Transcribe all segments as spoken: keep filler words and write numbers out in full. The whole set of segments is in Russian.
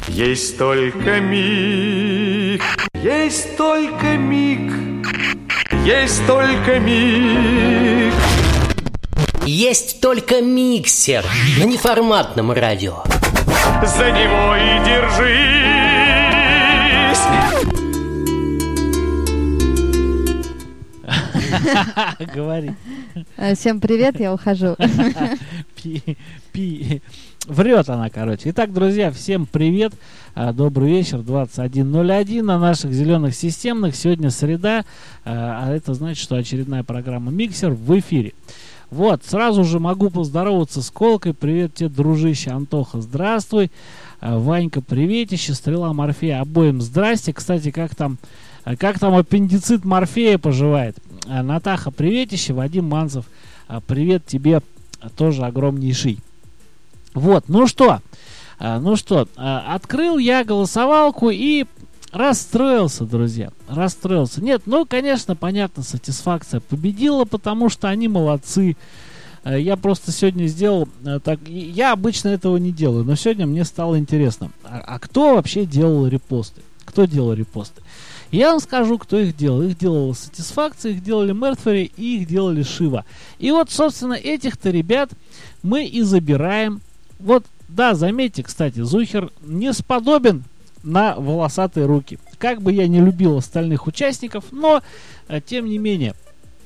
Есть только миг, есть только миг, есть только миг. Есть только миксер на неформатном радио. За него и держись. Говори. Всем привет, я ухожу. Пи, пи. Врет она, короче. Итак, друзья, всем привет. Добрый вечер, двадцать один ноль один на наших зеленых системных. Сегодня среда, а это значит, что очередная программа «Миксер» в эфире. Вот, сразу же могу поздороваться с Колкой. Привет тебе, дружище. Антоха, здравствуй. Ванька, приветище. Стрела Морфея, обоим здрасте. Кстати, как там, как там аппендицит Морфея поживает? Натаха, приветище. Вадим Манцев, привет тебе тоже огромнейший. Вот, ну что, ну что, открыл я голосовалку и расстроился, друзья, расстроился. Нет, ну, конечно, понятно, сатисфакция победила, потому что они молодцы. Я просто сегодня сделал так, я обычно этого не делаю, но сегодня мне стало интересно, а, а кто вообще делал репосты? Кто делал репосты? Я вам скажу, кто их делал. Их делала Сатисфакция, их делали Мертвери и их делали Шива. И вот, собственно, этих-то ребят мы и забираем. Вот, да, заметьте, кстати, Зухер не сподобен на волосатые руки. Как бы я не любил остальных участников, но, тем не менее,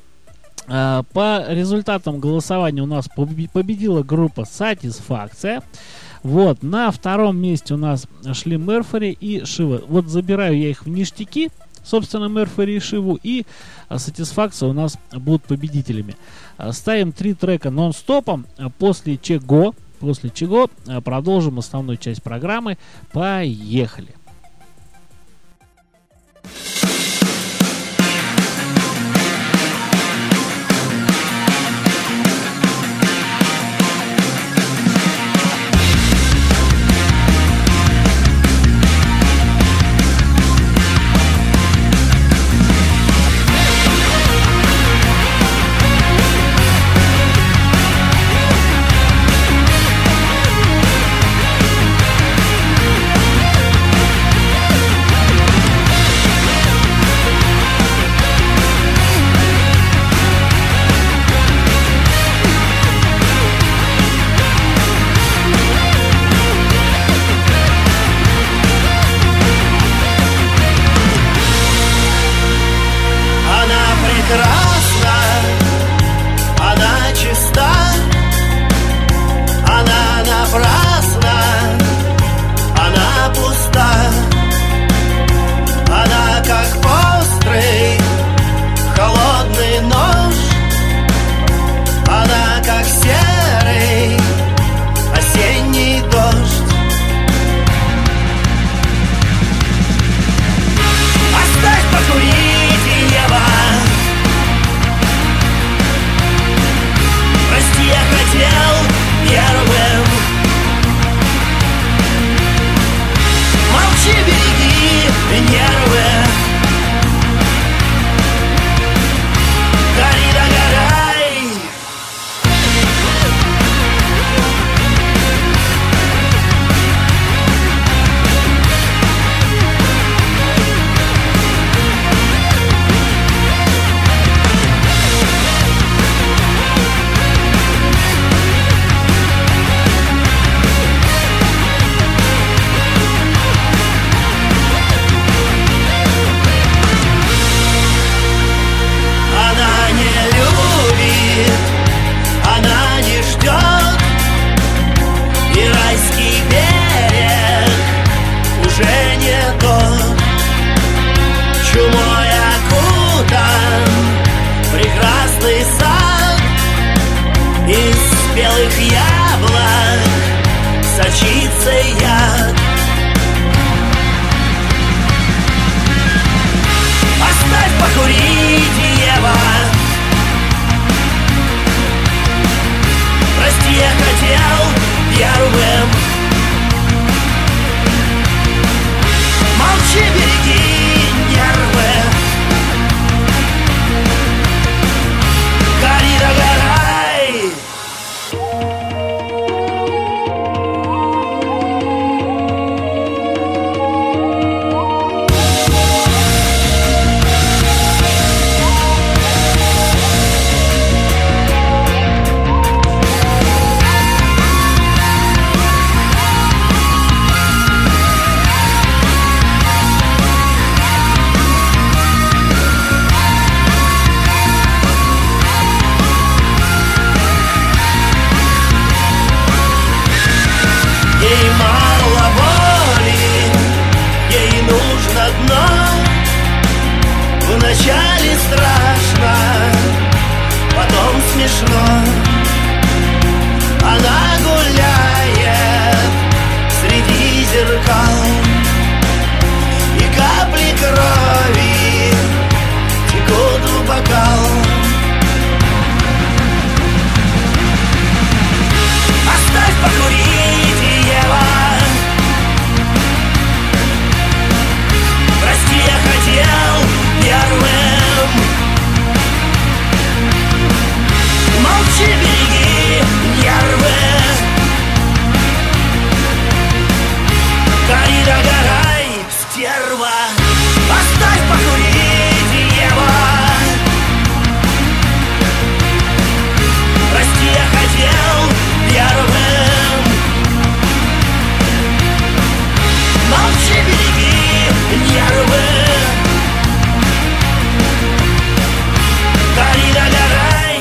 по результатам голосования у нас победила группа Сатисфакция. Вот, на втором месте у нас шли Мертвери и Шива. Вот забираю я их в ништяки, собственно, Мертвери и Шиву, и Сатисфакция у нас будут победителями. Ставим три трека нон-стопом, после чего, после чего продолжим основную часть программы. Поехали! We'll be right back. Гори, догорай, стерва, оставь покурить его. Прости, я хотел первым. Молчи, береги нервы. Гори, догорай.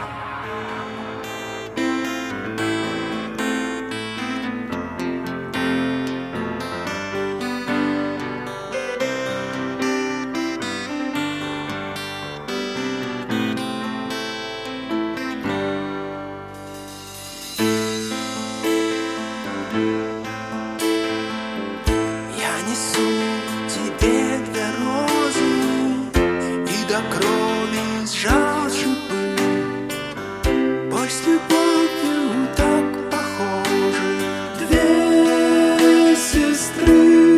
Я несу тебе две розы и до крови сжал шипы. Боль с любовью так похожи, две сестры.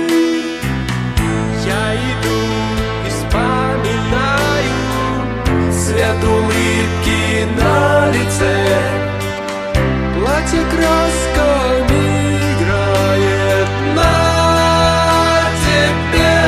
Я иду и вспоминаю свет улыбки на лице. Платье красками играет на тебе.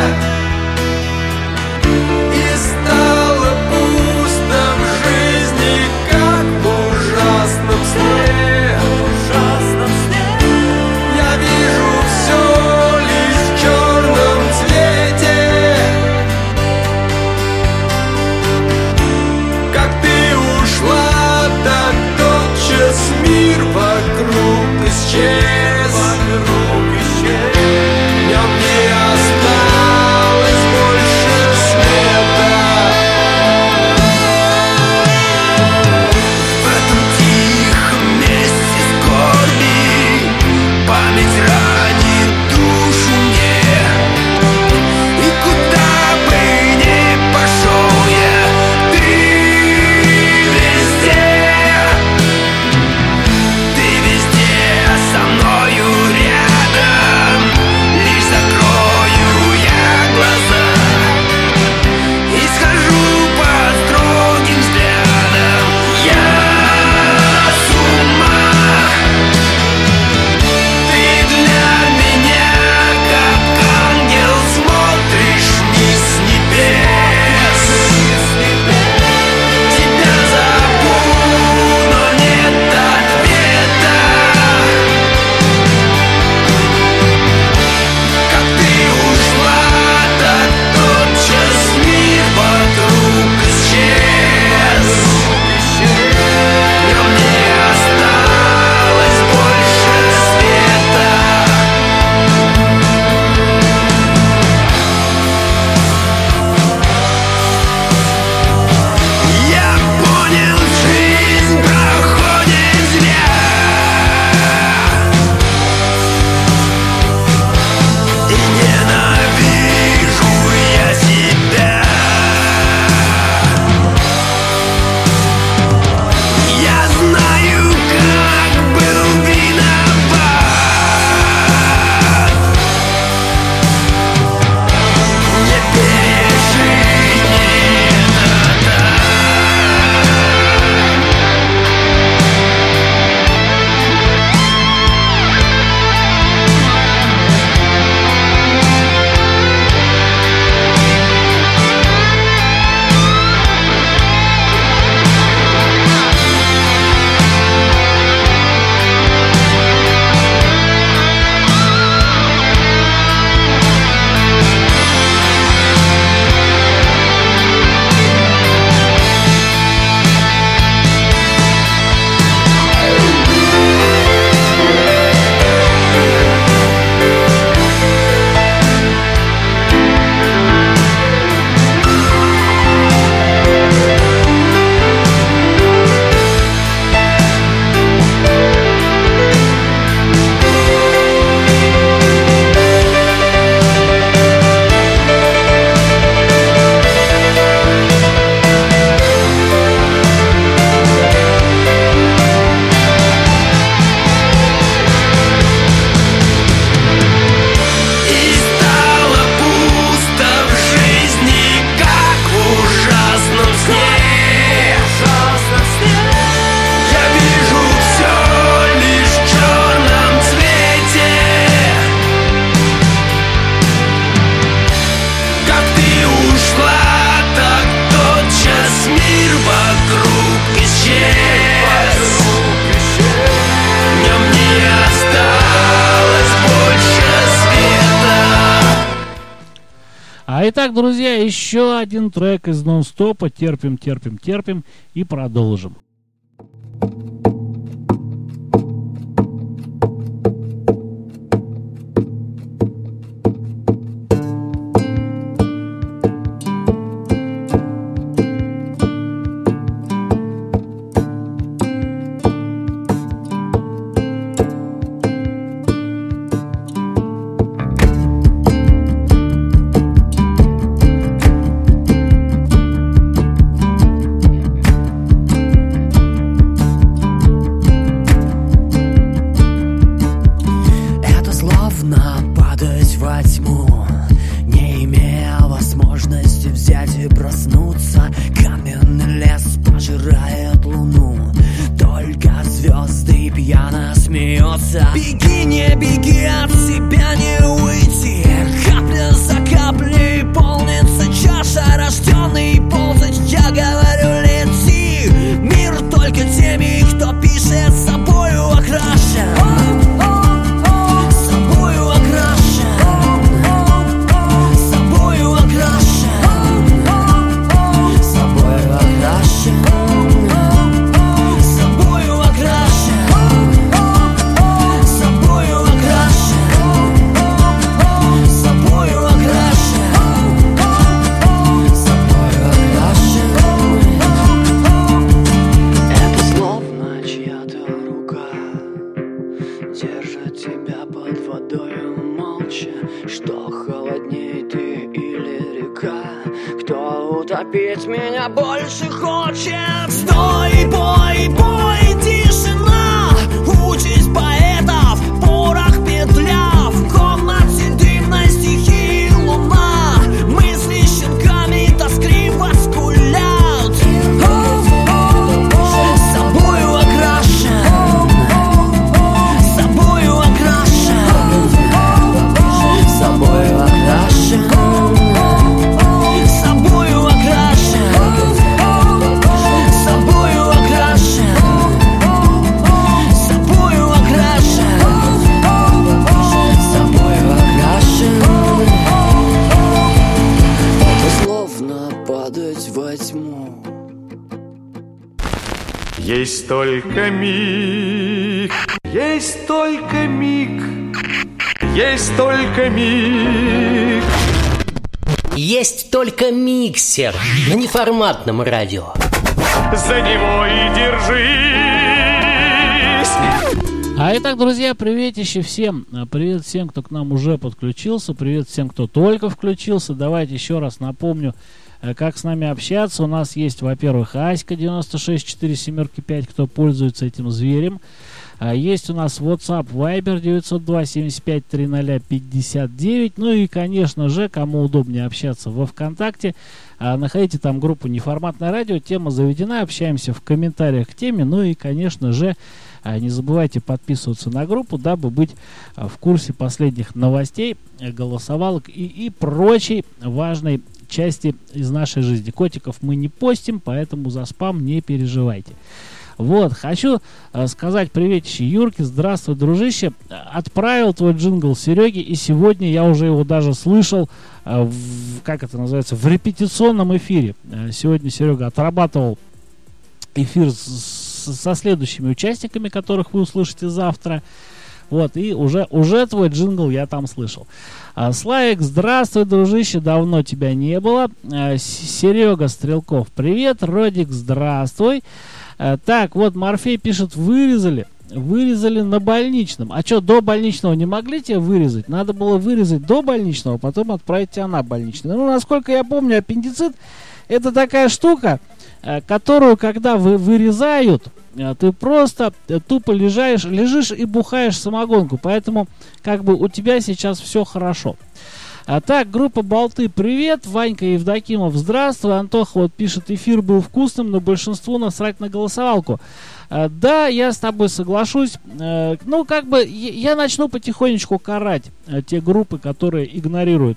итак, друзья, еще один трек из нон-стопа. Терпим, терпим, терпим и продолжим. Беги, не беги, от себя не уйти. Капля за каплей полнится чаша. Рожденный ползать, я говорю, лети. Мир только теми, кто пишет, собою окрашен. Собою окрашен. Собою окрашен. Собою окрашен. Собою окрашен. Утопить меня больше хочет. Стой, бой, бой, тишина. Участь поэтов, порох петля. В комнате дымной стихии луна. Мысли щенками тоскливо скулят. Собою окрашен. Собою окрашен. Собою окрашен. Есть только миг, есть только миг, есть только миг. Есть только миксер на неформатном радио. За него и держись. А итак, друзья, приветище всем. Привет всем, кто к нам уже подключился. Привет всем, кто только включился. Давайте еще раз напомню, как с нами общаться. У нас есть, во-первых, Аська девяносто шесть четыре семь пять, кто пользуется этим зверем. Есть у нас WhatsApp, Viber девятьсот два семьдесят пять тридцать пятьдесят девять. Ну и, конечно же, кому удобнее общаться во ВКонтакте, находите там группу «Неформатное радио». Тема заведена, общаемся в комментариях к теме. Ну и, конечно же, не забывайте подписываться на группу, дабы быть в курсе последних новостей, голосовалок и, и прочей важной части из нашей жизни. Котиков мы не постим, поэтому за спам не переживайте. Вот, хочу э, сказать приветище Юрке. Здравствуй, дружище. Отправил твой джингл Сереге, и сегодня я уже его даже слышал, э, в, как это называется, в репетиционном эфире. Э, сегодня Серега отрабатывал эфир с, с, со следующими участниками, которых вы услышите завтра. Вот, и уже, уже твой джингл я там слышал. А, Славик, здравствуй, дружище, давно тебя не было. А, Серега Стрелков, привет. Родик, здравствуй. А, так, вот Морфей пишет, вырезали. Вырезали на больничном. А что, до больничного не могли тебя вырезать? Надо было вырезать до больничного, потом отправить тебя на больничный. Ну, насколько я помню, аппендицит это такая штука, которую, когда вы вырезают, ты просто тупо лежаешь, лежишь и бухаешь самогонку. Поэтому как бы у тебя сейчас все хорошо. А так, группа Болты, привет. Ванька Евдокимов, здравствуй. Антоха вот пишет, эфир был вкусным, но большинству насрать на голосовалку. А, да, я с тобой соглашусь. А, ну, как бы я, я начну потихонечку карать а, те группы, которые игнорируют.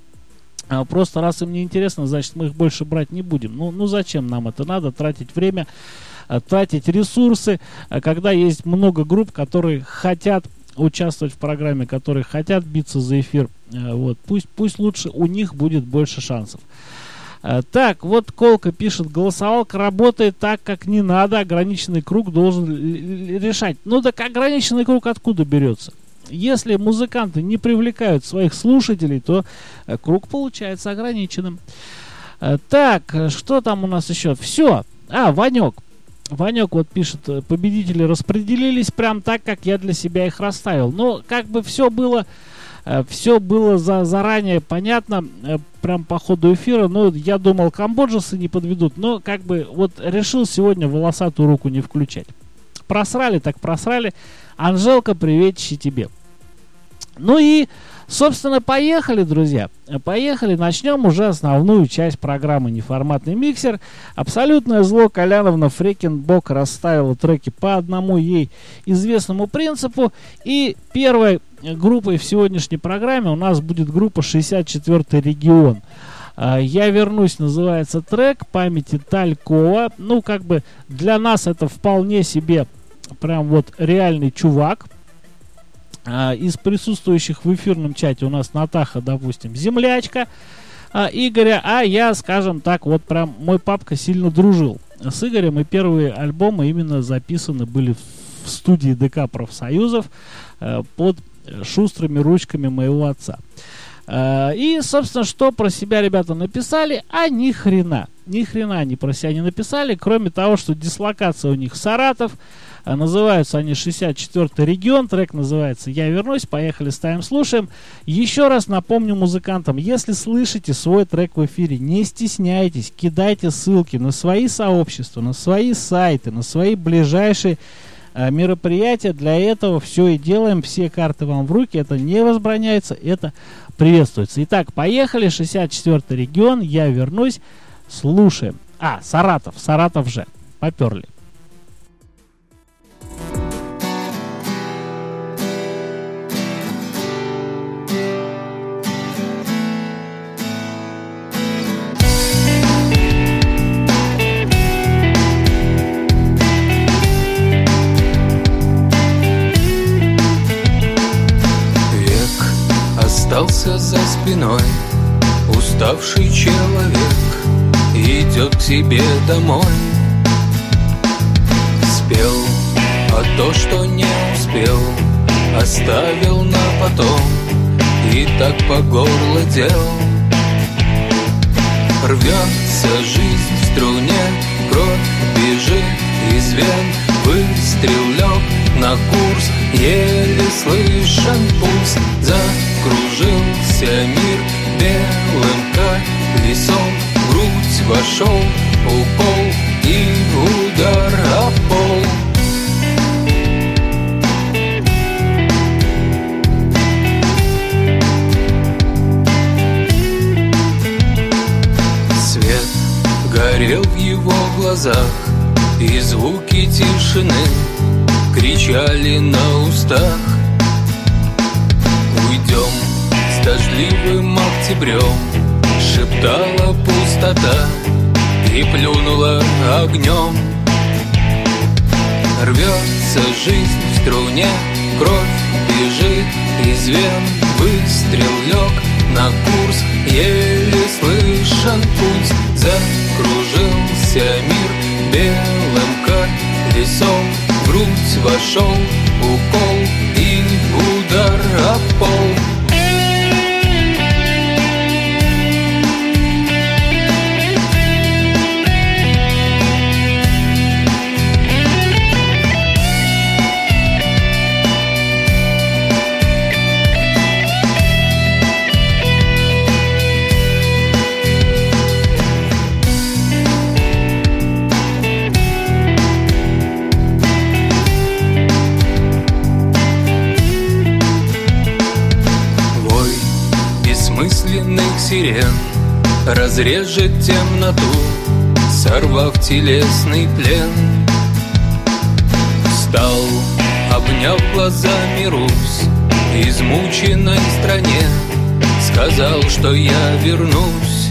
А, просто раз им не интересно, значит мы их больше брать не будем. Ну, ну зачем нам это надо, тратить время, тратить ресурсы, когда есть много групп, которые хотят участвовать в программе, которые хотят биться за эфир, э, вот, пусть, пусть лучше у них будет больше шансов. Э, так, вот Колка пишет, голосовалка работает так, как не надо, ограниченный круг должен решать. Ну так ограниченный круг откуда берется? Если музыканты не привлекают своих слушателей, то э, круг получается ограниченным. Э, так, что там у нас еще? Все. А, Ванек. Ванек вот пишет, победители распределились прям так, как я для себя их расставил. Ну, как бы все было, э, все было за, заранее понятно, э, прям по ходу эфира. Ну, я думал, камбоджцы не подведут, но как бы вот решил сегодня волосатую руку не включать. Просрали, так просрали. Анжелка, приветище тебе. Ну и, собственно, поехали, друзья. Поехали, начнем уже основную часть программы «Неформатный миксер». Абсолютное зло Коляновна Фрекенбок расставила треки по одному ей известному принципу. И первой группой в сегодняшней программе у нас будет группа шестьдесят четвёртый регион. «Я вернусь» называется трек, памяти Талькова. Ну, как бы для нас это вполне себе прям вот реальный чувак. А, из присутствующих в эфирном чате у нас Натаха, допустим, землячка а, Игоря, а я, скажем так, вот прям мой папка сильно дружил с Игорем, и первые альбомы именно записаны были в студии ДК профсоюзов а, под шустрыми ручками моего отца. А, и, собственно, что про себя ребята написали? А ни хрена, ни хрена они про себя не написали, кроме того, что дислокация у них Саратов. А называются они шестьдесят четвёртый регион, трек называется «Я вернусь», поехали, ставим, слушаем. Еще раз напомню музыкантам, если слышите свой трек в эфире, не стесняйтесь, кидайте ссылки на свои сообщества, на свои сайты, на свои ближайшие а, мероприятия. Для этого все и делаем, все карты вам в руки, это не возбраняется, это приветствуется. Итак, поехали, шестьдесят четвёртый регион, «Я вернусь», слушаем. А, Саратов, Саратов же, поперли. Остался за спиной уставший человек, идет к себе домой. Спел, а то, что не успел, оставил на потом, и так по горло дел. Рвется жизнь в струне, кровь бежит из вен, выстрел лег на курс, еле слышен пульс. Закружился мир белым колесом, в грудь вошел укол и удар о пол. Свет горел в его глазах, и звуки тишины кричали на устах. Уйдем с дождливым октябрем, шептала пустота и плюнула огнем. Рвется жизнь в струне, кровь бежит из вен, выстрел лег на курс, еле слышен пульс. Закружился мир белым колесом, в грудь вошел укол и удар о пол. Сирен разрежет темноту, сорвав телесный плен. Встал, обняв глазами Русь, измученной стране, сказал, что я вернусь.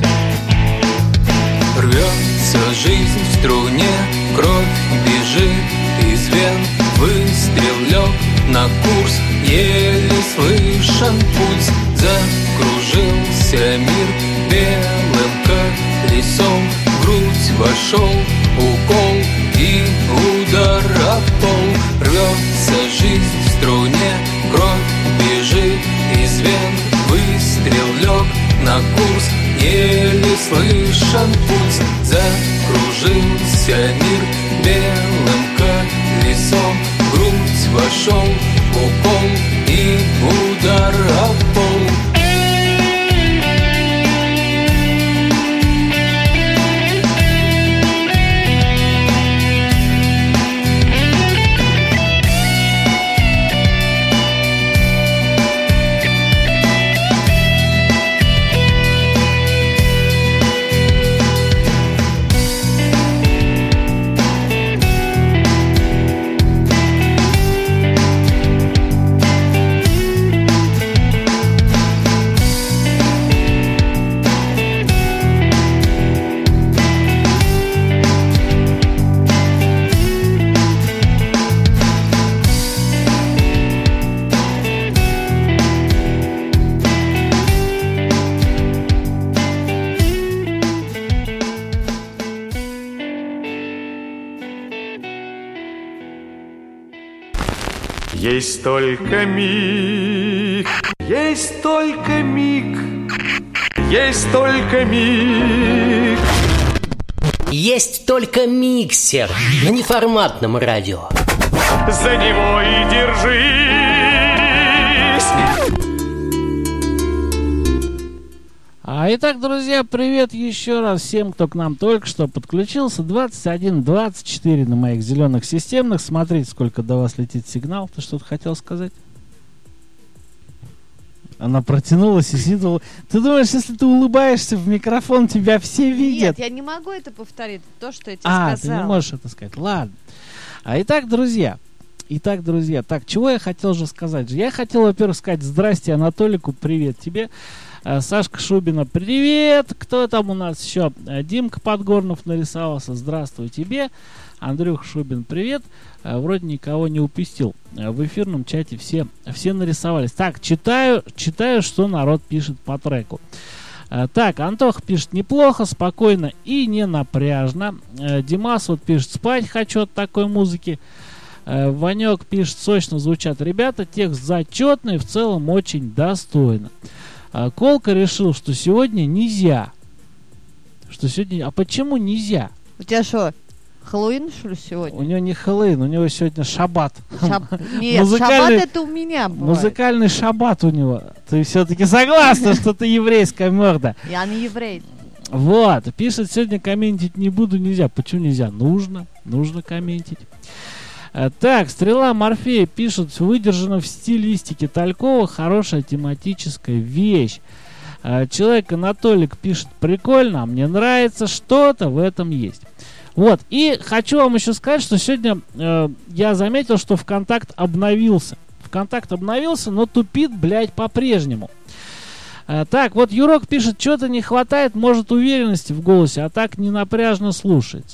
Рвется жизнь в струне, кровь бежит из вен, выстрел лег на курс, еле слышен пульс. Закружился мир белым колесом, в грудь вошел укол и удар об пол. Рвется жизнь в струне, кровь бежит из вен, выстрел лег на курс, еле слышен пульс. Закружился мир белым колесом, в грудь вошел укол и удар об пол. Есть только миг, есть только миг, есть только миг. Есть только миксер на неформатном радио. За него и держись. А итак, друзья, привет еще раз всем, кто к нам только что подключился. двадцать один двадцать четыре на моих зеленых системных. Смотрите, сколько до вас летит сигнал. Ты что-то хотел сказать? Она протянулась и сидела. Ты думаешь, если ты улыбаешься в микрофон, тебя все видят? Нет, я не могу это повторить, то, что я тебе а, сказала. ты не можешь это сказать. Ладно. А итак, друзья. Итак, друзья. Так, чего я хотел же сказать? Я хотел, во-первых, сказать здрасте Анатолику, привет тебе. Сашка Шубина, привет! Кто там у нас еще? Димка Подгорнов нарисовался, здравствуй тебе. Андрюх Шубин, привет. Вроде никого не упустил. В эфирном чате все, все нарисовались. Так, читаю, читаю, что народ пишет по треку. Так, Антох пишет неплохо, спокойно и не напряжно. Димас вот пишет, спать хочу от такой музыки. Ванек пишет, сочно звучат ребята, текст зачетный, в целом очень достойно. Колка решил, что сегодня нельзя. Что сегодня... А почему нельзя? У тебя что, Хэллоуин, что ли, сегодня? У него не Хэллоуин, у него сегодня шаббат. Шаб... Нет, Музыкальный... шаббат это у меня бывает. Музыкальный шаббат у него. Ты все-таки согласна, что ты еврейская морда? Я не еврей. Вот, пишет, сегодня комментить не буду, нельзя. Почему нельзя? Нужно, нужно комментить. Так, Стрела Морфея пишет, выдержана в стилистике Талькова, хорошая тематическая вещь. Человек Анатолик пишет, прикольно, мне нравится, что-то в этом есть. Вот, и хочу вам еще сказать, что сегодня э, я заметил, что ВКонтакт обновился. ВКонтакт обновился, но тупит, блядь, по-прежнему. Э, так, вот Юрок пишет, что-то не хватает, может, уверенности в голосе, а так не напряжно слушается.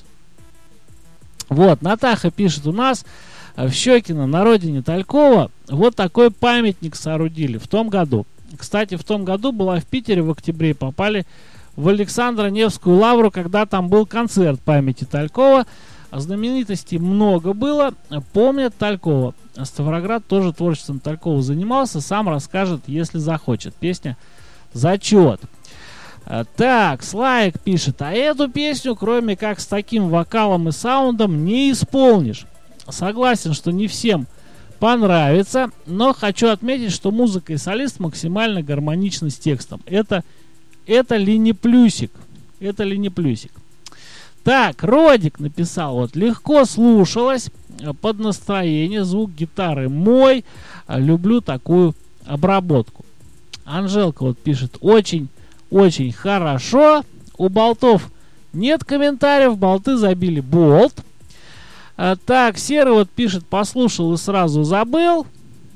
Вот, Натаха пишет, у нас в Щекино, на родине Талькова, вот такой памятник соорудили в том году. Кстати, в том году была в Питере в октябре, попали в Александро-Невскую лавру, когда там был концерт памяти Талькова. Знаменитостей много было, помнят Талькова. Ставроград тоже творчеством Талькова занимался, сам расскажет, если захочет. Песня «Зачет». Так, Слайк пишет, а эту песню, кроме как с таким вокалом и саундом, не исполнишь. Согласен, что не всем понравится, но хочу отметить, что музыка и солист максимально гармоничны с текстом. Это, это ли не плюсик? Это ли не плюсик? Так, Родик написал, вот, легко слушалось, под настроение, звук гитары мой, люблю такую обработку. Анжелка вот пишет, очень Очень хорошо. У болтов нет комментариев. Болты забили болт. А, так, Серый вот пишет, послушал и сразу забыл.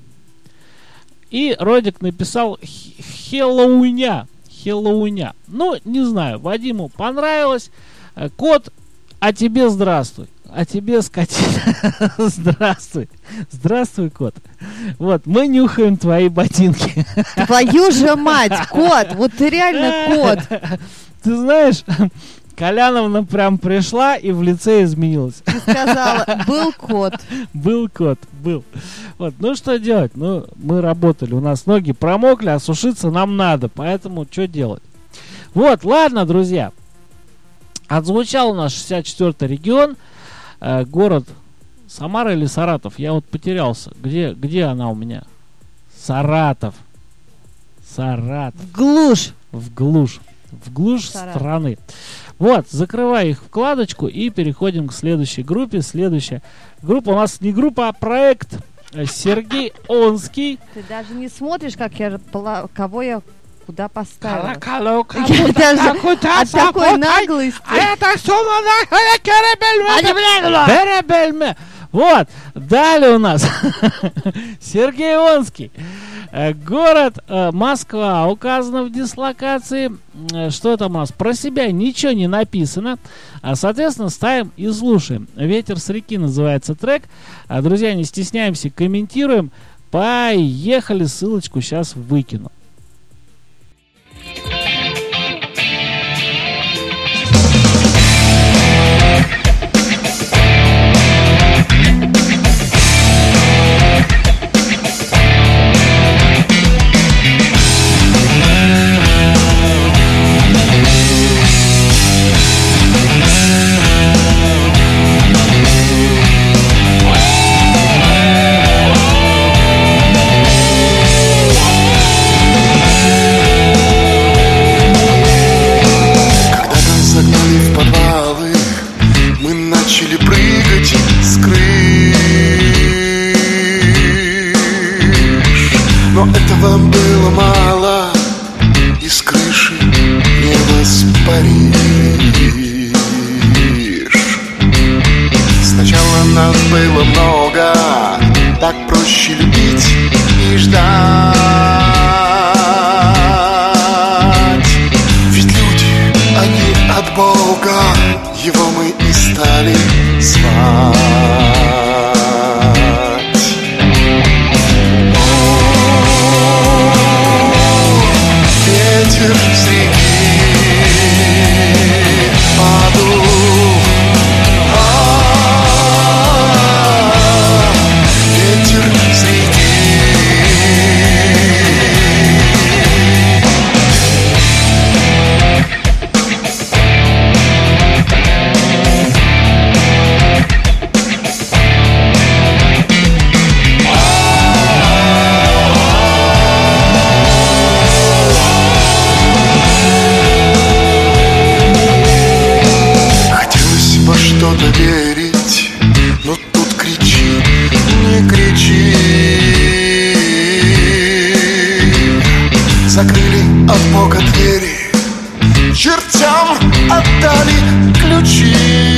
И Родик написал Хэллоуиня. Хэллоуиня. Ну, не знаю, Вадиму понравилось. Кот, а тебе здравствуй. а тебе, скотина, здравствуй. Здравствуй, кот. Вот, мы нюхаем твои ботинки. Твою же мать, кот, вот ты реально кот. Ты знаешь, Коляновна прям пришла и в лице изменилась. Ты сказала, был кот. Был кот, был. Вот, ну что делать? Ну, мы работали, у нас ноги промокли, а сушиться нам надо, поэтому что делать? Вот, ладно, друзья. Отзвучал у нас шестьдесят четвёртый регион, э, город Самара или Саратов? Я вот потерялся. Где, где она у меня? Саратов. Саратов. В глушь. В глушь. В глушь Саратов. страны. Вот, закрываю их вкладочку и переходим к следующей группе. Следующая группа у нас не группа, а проект. Сергей Онский. Ты даже не смотришь, как я, пла- кого я куда поставила. Я Я даже от такой наглости. Вот, далее у нас Сергей Онский. Э, Город э, Москва указано в дислокации. Э, Что там у нас? Про себя ничего не написано. А, соответственно, ставим и слушаем. «Ветер с реки» называется трек. А, друзья, не стесняемся, комментируем. Поехали, ссылочку сейчас выкину. Было много, так проще любить и ждать. Ведь люди, они от Бога, его мы и стали звать. О, ветер с реки подул. Верить, но тут кричи, не кричи. Закрыли от Бога двери, чертям отдали ключи.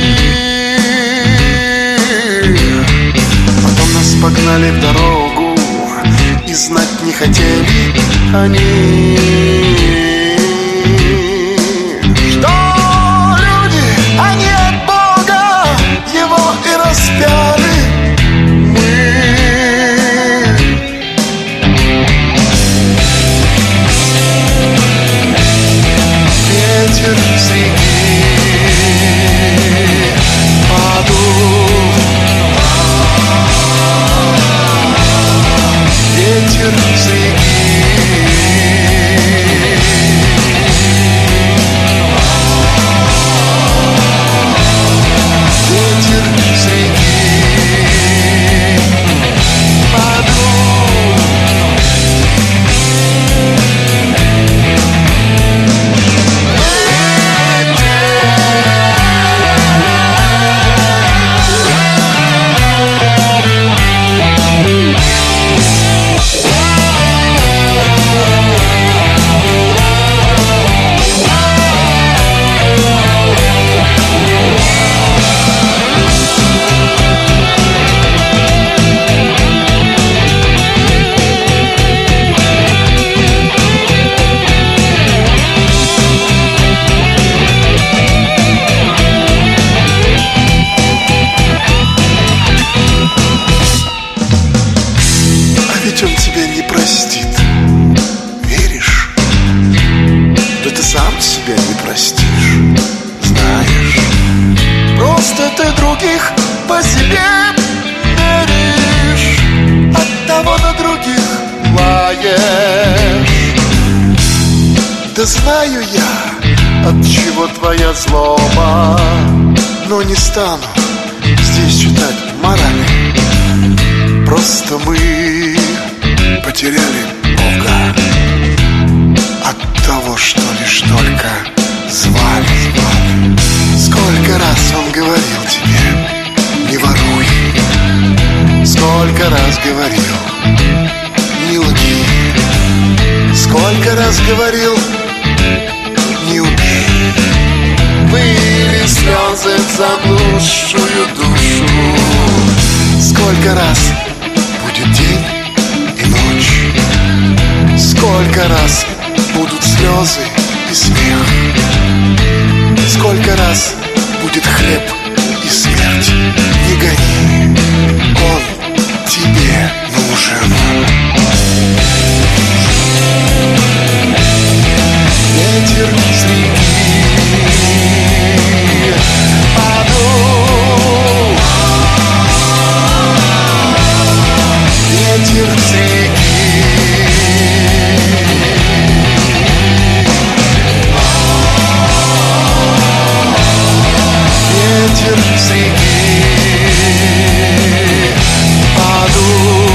Потом нас погнали в дорогу, и знать не хотели они, что люди, они от Бога его и распяли мы. Ветер с реки подул. Ветер с реки. Ветер с реки. Да знаю я, от чего твоя злоба, но не стану здесь читать морали. Просто мы потеряли Бога от того, что лишь только звали, звали. Сколько раз он говорил тебе, не воруй. Сколько раз говорил, не лги. Сколько раз говорил, не убей. Были слезы в заблудшую душу. Сколько раз будет день и ночь. Сколько раз будут слезы и смех. Сколько раз будет хлеб и смерть. Не гони, он тебе нужен. Ветер с реки подул. Ветер с реки. Ветер с реки подул.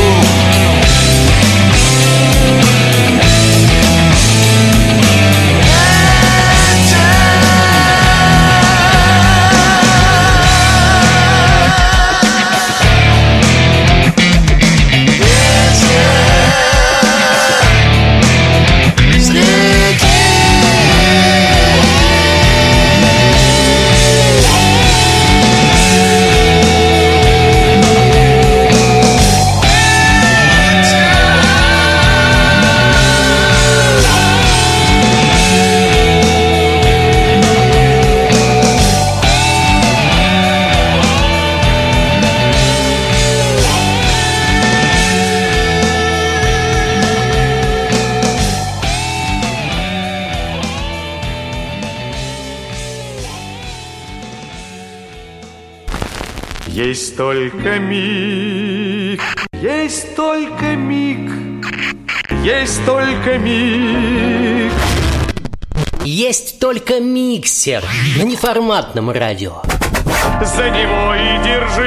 Есть только миг, есть только миг, есть только миг. Есть только миксер на неформатном радио. За него и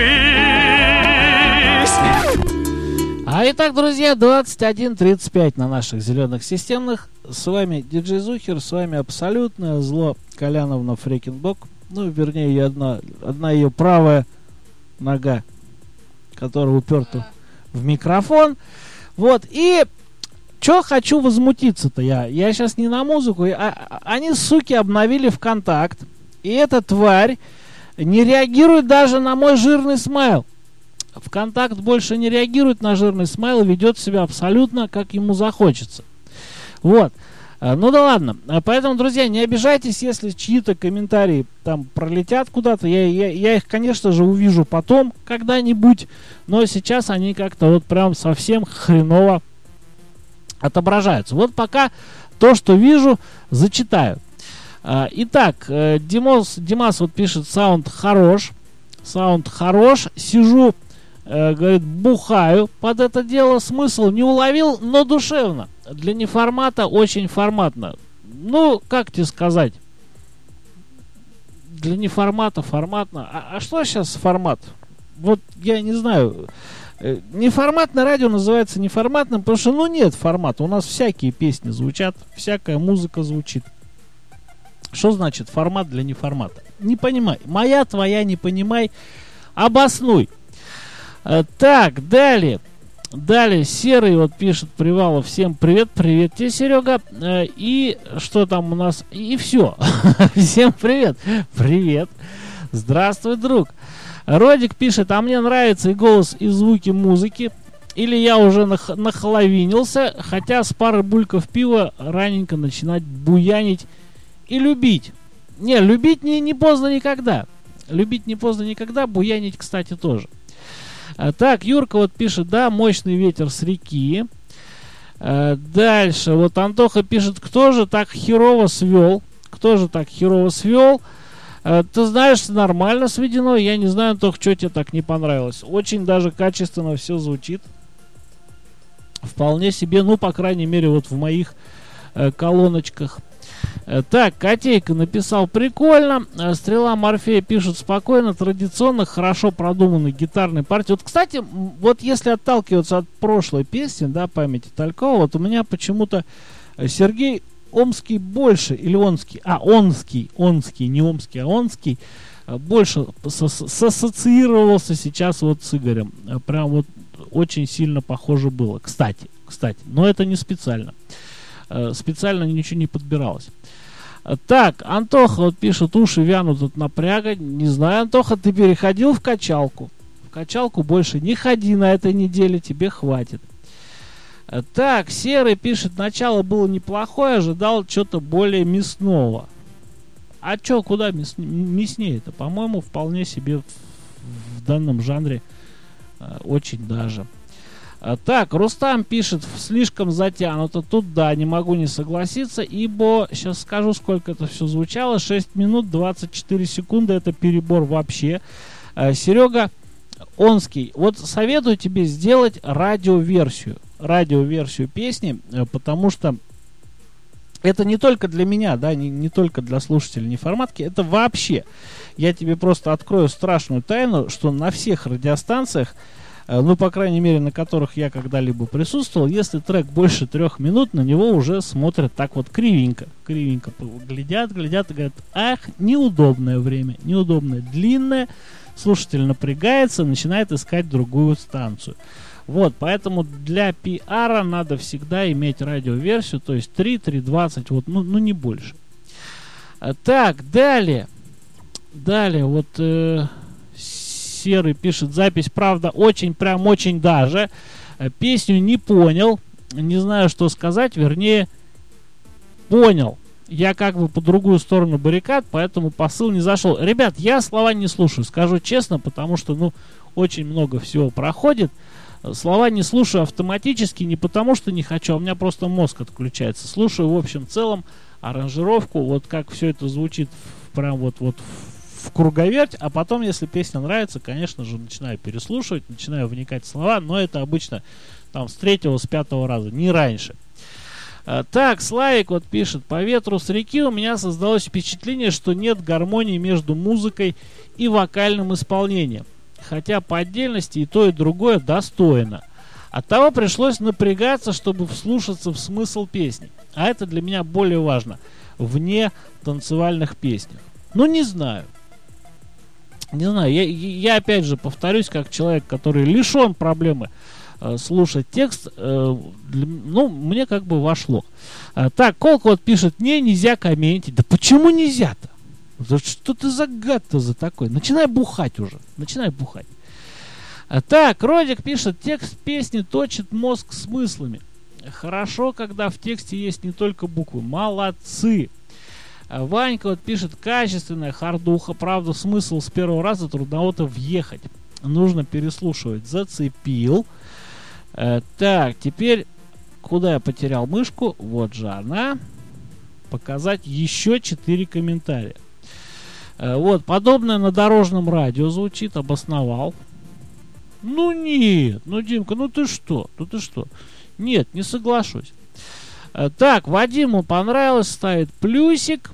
держись. А итак, друзья, двадцать один тридцать пять на наших зеленых системных. С вами диджей Зухер, с вами абсолютное зло Коляновна Фрекенбок. Ну, вернее, ее одна, одна ее правая нога, которая уперта в микрофон. Вот, и чё хочу возмутиться-то я? Я сейчас не на музыку. А, они, суки, обновили ВКонтакт. И эта тварь не реагирует даже на мой жирный смайл. ВКонтакт больше не реагирует на жирный смайл, ведет себя абсолютно как ему захочется. Вот. Ну да ладно. Поэтому, друзья, не обижайтесь, если чьи-то комментарии там пролетят куда-то. Я, я, я их, конечно же, увижу потом, когда-нибудь. Но сейчас они как-то вот прям совсем хреново отображаются. Вот пока то, что вижу, зачитаю. Итак, Димос, Димас вот пишет: саунд хорош. Саунд хорош. Сижу, говорит, бухаю под это дело. Смысл не уловил, но душевно. Для неформата очень форматно. Ну, как тебе сказать? Для неформата форматно. А, а что сейчас формат? Вот я не знаю. Неформатное радио называется неформатным, потому что, ну, нет формата. У нас всякие песни звучат, всякая музыка звучит. Что значит формат для неформата? Не понимай. Моя, твоя, не понимай. Обоснуй. Так, далее. Далее, Серый вот пишет: Привалов, всем привет, привет тебе, Серега. Э, и что там у нас? И все. Всем привет. Привет. Здравствуй, друг. Родик пишет: а мне нравится и голос, и звуки музыки. Или я уже нах- нахоловинился, хотя с пары бульков пива раненько начинать буянить и любить. Не, любить не, не поздно никогда. Любить не поздно никогда, буянить, кстати, тоже. А, так, Юрка вот пишет: да, мощный ветер с реки. А, дальше, вот Антоха пишет: кто же так херово свел? Кто же так херово свел? А, ты знаешь, нормально сведено. Я не знаю, Антох, что тебе так не понравилось. Очень даже качественно все звучит. Вполне себе, ну, по крайней мере, вот в моих э, колоночках. Э, Так, Котейка написал прикольно. Э, Стрела Морфея пишет спокойно, традиционно, хорошо продуманной гитарной партии. Вот, кстати, м, вот если отталкиваться от прошлой песни, да, памяти Талькова, вот у меня почему-то э, Сергей Омский больше, или Онский, а, Онский, Онский, не Омский, а Онский, э, больше с- с- сассоциировался сейчас вот с Игорем. Э, Прям вот очень сильно похоже было. Кстати, кстати, но это не специально. Э, Специально ничего не подбиралось. Э, Так, Антоха вот пишет, уши вянут от напряга. Не знаю, Антоха, ты переходил в качалку. В качалку больше не ходи на этой неделе, тебе хватит. Э, Так, Серый пишет, начало было неплохое, ожидал что-то более мясного. А чё, куда мяс- мяснее-то? По-моему, вполне себе в, в данном жанре э, очень даже. А, Так, Рустам пишет, слишком затянуто. Тут, да, не могу не согласиться, ибо, сейчас скажу, сколько это все звучало, шесть минут двадцать четыре секунды, это перебор вообще. А, Серега Онский, вот советую тебе сделать радиоверсию, радиоверсию песни, э, потому что это не только для меня, да, не, не только для слушателей неформатки, это вообще. Я тебе просто открою страшную тайну, что на всех радиостанциях, э, ну, по крайней мере, на которых я когда-либо присутствовал, если трек больше трех минут, на него уже смотрят так вот кривенько. Кривенько глядят, глядят и говорят, ах, неудобное время, неудобное, длинное. Слушатель напрягается, начинает искать другую станцию. Вот, поэтому для пиара надо всегда иметь радиоверсию, то есть три, три двадцать, вот, ну, ну не больше. А, Так, далее. Далее, вот э, Серый пишет, запись, правда, очень, прям очень даже. Э, Песню не понял, не знаю, что сказать, вернее, понял. Я как бы по другую сторону баррикад, поэтому посыл не зашел. Ребят, я слова не слушаю, скажу честно, потому что, ну, очень много всего проходит. Слова не слушаю автоматически, не потому что не хочу, а у меня просто мозг отключается. Слушаю в общем целом аранжировку, вот как все это звучит в- прям вот, вот в в круговерть, а потом, если песня нравится, конечно же, начинаю переслушивать, начинаю вникать в слова, но это обычно там с третьего, с пятого раза, не раньше. А, Так, Славик вот пишет, по ветру с реки у меня создалось впечатление, что нет гармонии между музыкой и вокальным исполнением. Хотя по отдельности и то, и другое достойно. Оттого пришлось напрягаться, чтобы вслушаться в смысл песни. А это для меня более важно. Вне танцевальных песнях. Ну, не знаю. Не знаю. Я, я опять же повторюсь, как человек, который лишен проблемы э, слушать текст. Э, для, ну, мне как бы вошло. А, так, Колк вот пишет, не, нельзя комментить. Да почему нельзя-то? Да что ты за гад-то за такой? Начинай бухать уже. Начинай бухать. А, так, Родик пишет, текст песни точит мозг смыслами. Хорошо, когда в тексте есть не только буквы. Молодцы. А, Ванька вот пишет, качественная хардуха. Правда, смысл с первого раза трудновато въехать. Нужно переслушивать. Зацепил. А, так, теперь куда я потерял мышку? Вот же она. Показать еще четыре комментария. Вот, подобное на дорожном радио звучит, обосновал. Ну нет, ну Димка, ну ты что, ну ты что? Нет, не соглашусь. Так, Вадиму понравилось, ставит плюсик.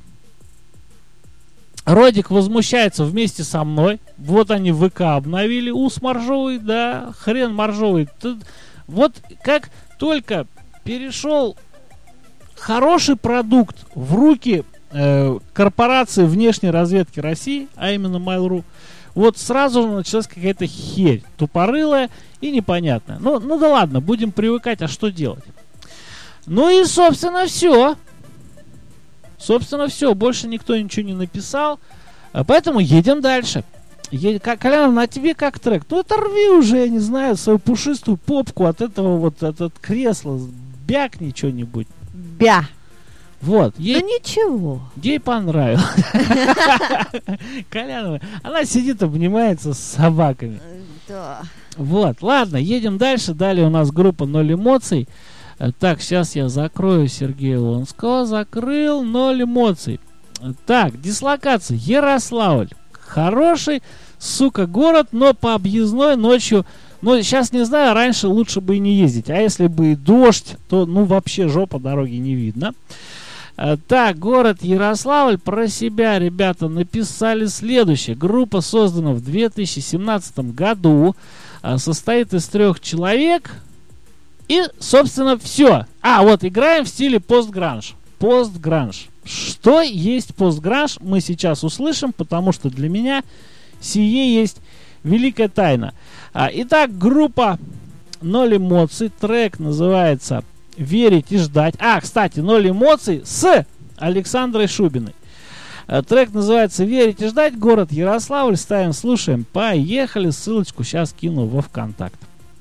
Родик возмущается вместе со мной. Вот они ВК обновили. Ус моржовый, да, хрен моржовый. Тут, вот как только перешел хороший продукт в руки корпорации внешней разведки России, а именно Mail.ru, вот сразу же началась какая-то херь, тупорылая и непонятная. Ну, ну да ладно, будем привыкать, а что делать? Ну и, собственно, все. Собственно, все. Больше никто ничего не написал. Поэтому едем дальше. Е- Колян, на тебе как трек? Ну это рви уже, я не знаю, свою пушистую попку от этого вот, от, от кресла. Бякни что-нибудь. Бя. Вот, ей, Ну ничего. ей понравилось. Колянова, она сидит, обнимается с собаками. Да. Вот, ладно, едем дальше. Далее у нас группа «Ноль эмоций». Э, Так, сейчас я закрою Сергея Лонского. Закрыл «Ноль эмоций». Э, Так, дислокация. Ярославль. Хороший, сука, город, но по объездной ночью. Ну, сейчас не знаю, раньше лучше бы и не ездить. А если бы и дождь, то, ну, вообще жопа, дороги не видно. А, так, город Ярославль про себя, ребята, написали следующее. Группа создана в две тысячи семнадцатом году, а, состоит из трех человек. И, собственно, все. А, вот, играем в стиле постгранж. Постгранж. Что есть постгранж, мы сейчас услышим, потому что для меня сие есть великая тайна. А, итак, группа «Ноль эмоций». Трек называется «Верить и ждать». А, кстати, «Ноль эмоций» с Александрой Шубиной. А, трек называется «Верить и ждать». Город Ярославль. Ставим, слушаем. Поехали. Ссылочку сейчас кину во ВКонтакт.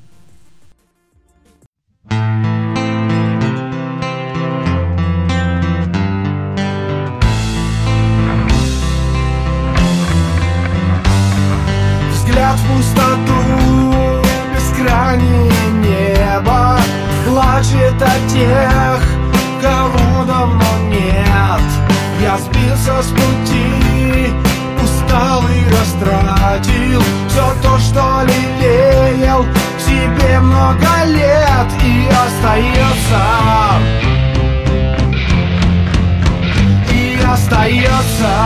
Взгляд в пустоту, бескрайнее небо плачет о тех, кого давно нет. Я сбился с пути, устал и растратил все то, что лелеял в себе много лет. И остается, и остается,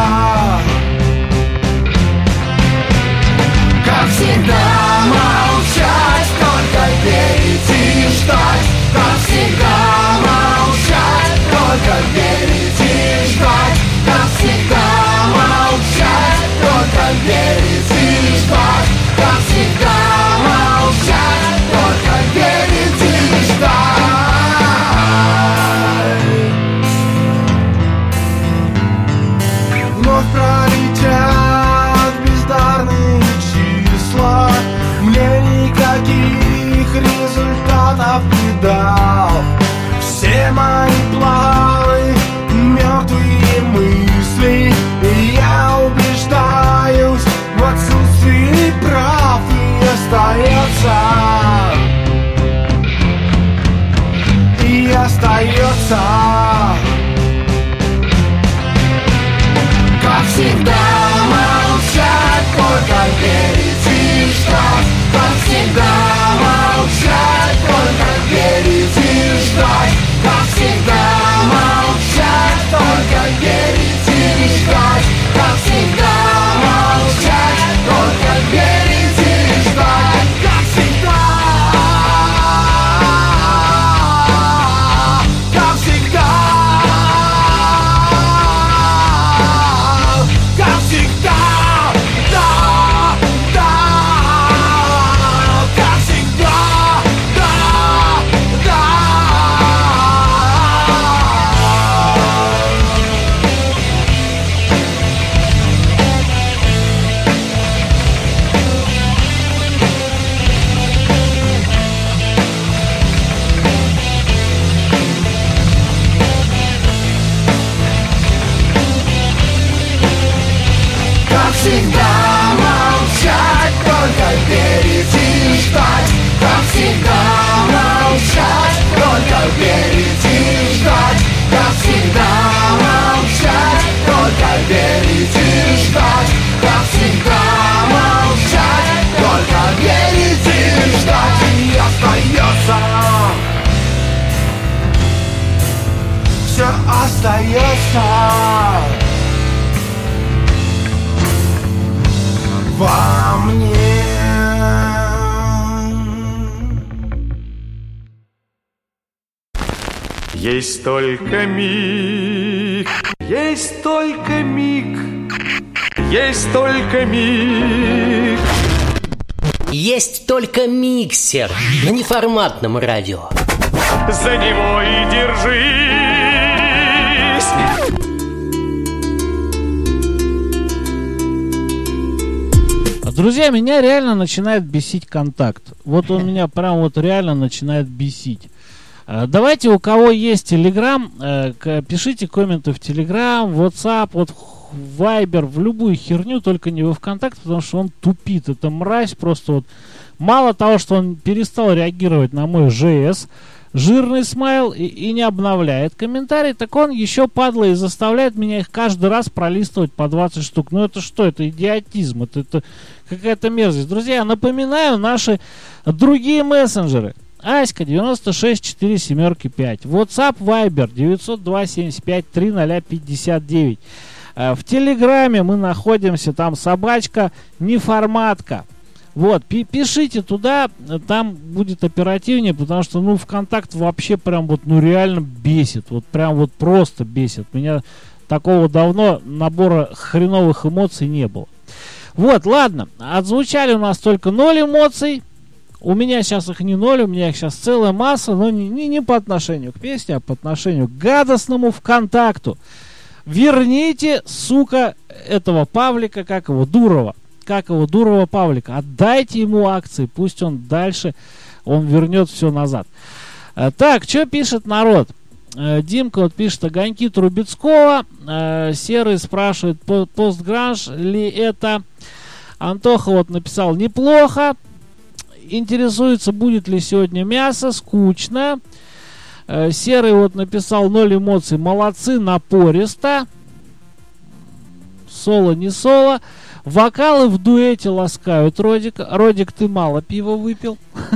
как всегда, молчать, только верить и ждать. Как всегда, молчать, только верить и ждать. Как всегда, молчать, только верить и ждать. Как всегда, молчать, только верить и ждать. Вновь пролетят бездарные числа, мне никаких результатов не дал. Все мои планы, мертвые мысли, и я убеждаюсь в отсутствии прав. И остается, и остается, как всегда, молчать, только верить и ждать. Как всегда, молчать, только верить и ждать. Как всегда, молчать, только верить и ждать. Как всегда, молчать, только верить и ждать. Как всегда, как всегда, как всегда, да, да, как всегда, да, да. Как всегда, молчать, только верить и ждать. Как всегда, молчать, только верить и ждать. Как всегда, молчать, только верить и ждать. Как всегда, молчать, только верить и ждать. И остается, все остается во мне. Есть только миг, есть только миг, есть только миг. Есть только миксер на неформатном радио. За него и держись. Друзья, меня реально начинает бесить контакт. Вот он меня прям вот реально начинает бесить. Давайте, у кого есть Телеграм, пишите комменты в Телеграм, в WhatsApp, вот в Viber, в любую херню, только не во ВКонтакт, потому что он тупит. Это мразь просто вот. Мало того, что он перестал реагировать на мой жэ эс, жирный смайл, и, и не обновляет комментарий, так он еще, падла, и заставляет меня их каждый раз пролистывать по двадцать штук. Ну это что? Это идиотизм, это, это какая-то мерзость. Друзья, напоминаю, наши другие мессенджеры. Аська девяносто шесть четыре семерки пять. WhatsApp Viber девятьсот два семьдесят пять три ноль пятьдесят девять. В Телеграме мы находимся, там собачка неформатка. Вот, пишите туда, там будет оперативнее, потому что, ну, ВКонтакт вообще прям вот, ну, реально бесит. Вот прям вот просто бесит. Меня такого давно набора хреновых эмоций не было. Вот, ладно, отзвучали у нас только ноль эмоций. У меня сейчас их не ноль, у меня их сейчас целая масса, но не, не, не по отношению к песне, а по отношению к гадостному ВКонтакту. Верните, сука, этого Павлика, как его, Дурова. Как его, Дурова Павлика. Отдайте ему акции, пусть он дальше, он вернет все назад. А, так, что пишет народ? А, Димка вот пишет огоньки Трубецкого. А, Серый спрашивает, постгранж ли это? Антоха вот написал, неплохо. Интересуется, будет ли сегодня мясо, скучно. А, Серый вот написал, ноль эмоций, молодцы, напористо. Соло, не соло. Вокалы в дуэте ласкают Родика. Родик, ты мало пива выпил.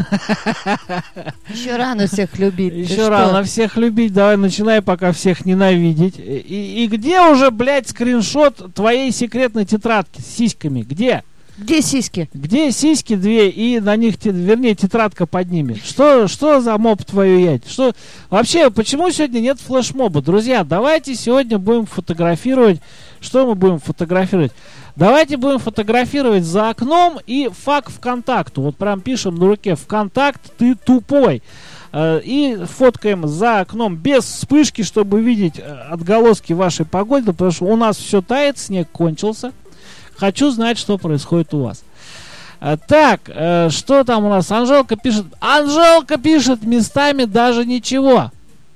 Еще рано всех любить. Еще рано всех любить. Давай начинай пока всех ненавидеть. И, и где уже, блядь, скриншот твоей секретной тетрадки с сиськами? Где? Где сиськи? Где сиськи две и на них, вернее, тетрадка под ними? Что, что за моб твою ять? Что? Вообще, почему сегодня нет флешмоба? Друзья, давайте сегодня будем фотографировать. Что мы будем фотографировать? Давайте будем фотографировать за окном и фак ВКонтакту. Вот прям пишем на руке: ВКонтакт, ты тупой. И фоткаем за окном без вспышки, чтобы видеть отголоски вашей погоды, потому что у нас все тает, снег кончился. Хочу знать, что происходит у вас. Так, что там у нас? Анжелка пишет. Анжелка пишет, местами даже ничего.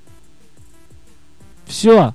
Все.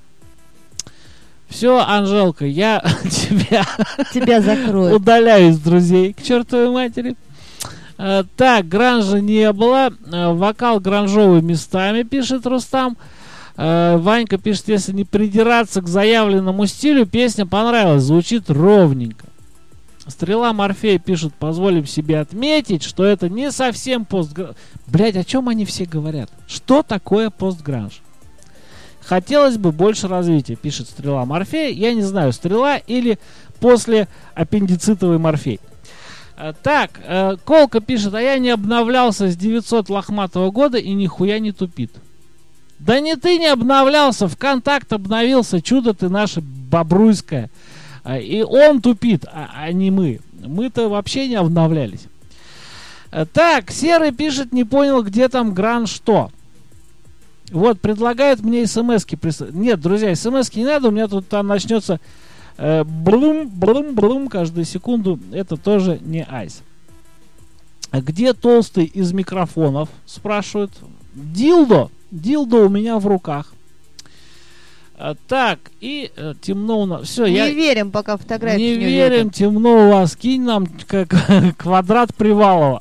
Все, Анжелка, я тебя, тебя закрою. Удаляю из друзей к чертовой матери. А, так, гранжа не было. А, вокал гранжовый местами, пишет Рустам. А, Ванька пишет, если не придираться к заявленному стилю, песня понравилась, звучит ровненько. Стрела Морфея пишет, позволим себе отметить, что это не совсем постгранж. Блять, о чем они все говорят? Что такое постгранж? Хотелось бы больше развития, пишет Стрела Морфея. Я не знаю, Стрела или после аппендицитовый Морфей. А, так, э, Колка пишет, а я не обновлялся с девятьсот лохматого года и нихуя не тупит. Да не ты не обновлялся, ВКонтакт обновился, чудо ты наше бобруйское. А, и он тупит, а, а не мы. Мы-то вообще не обновлялись. А, так, Серый пишет, не понял, где там гранж что. Вот, предлагают мне смс-ки прислать. Нет, друзья, смс-ки не надо, у меня тут там начнется э, блум, блум, блум каждую секунду. Это тоже не айс. А где толстый из микрофонов? Спрашивают. Дилдо. Дилдо у меня в руках. А, так, и э, темно у нас. Все, не я... верим, пока фотографии не, не верим, увидим. темно у вас. Кинь нам как квадрат Привалова.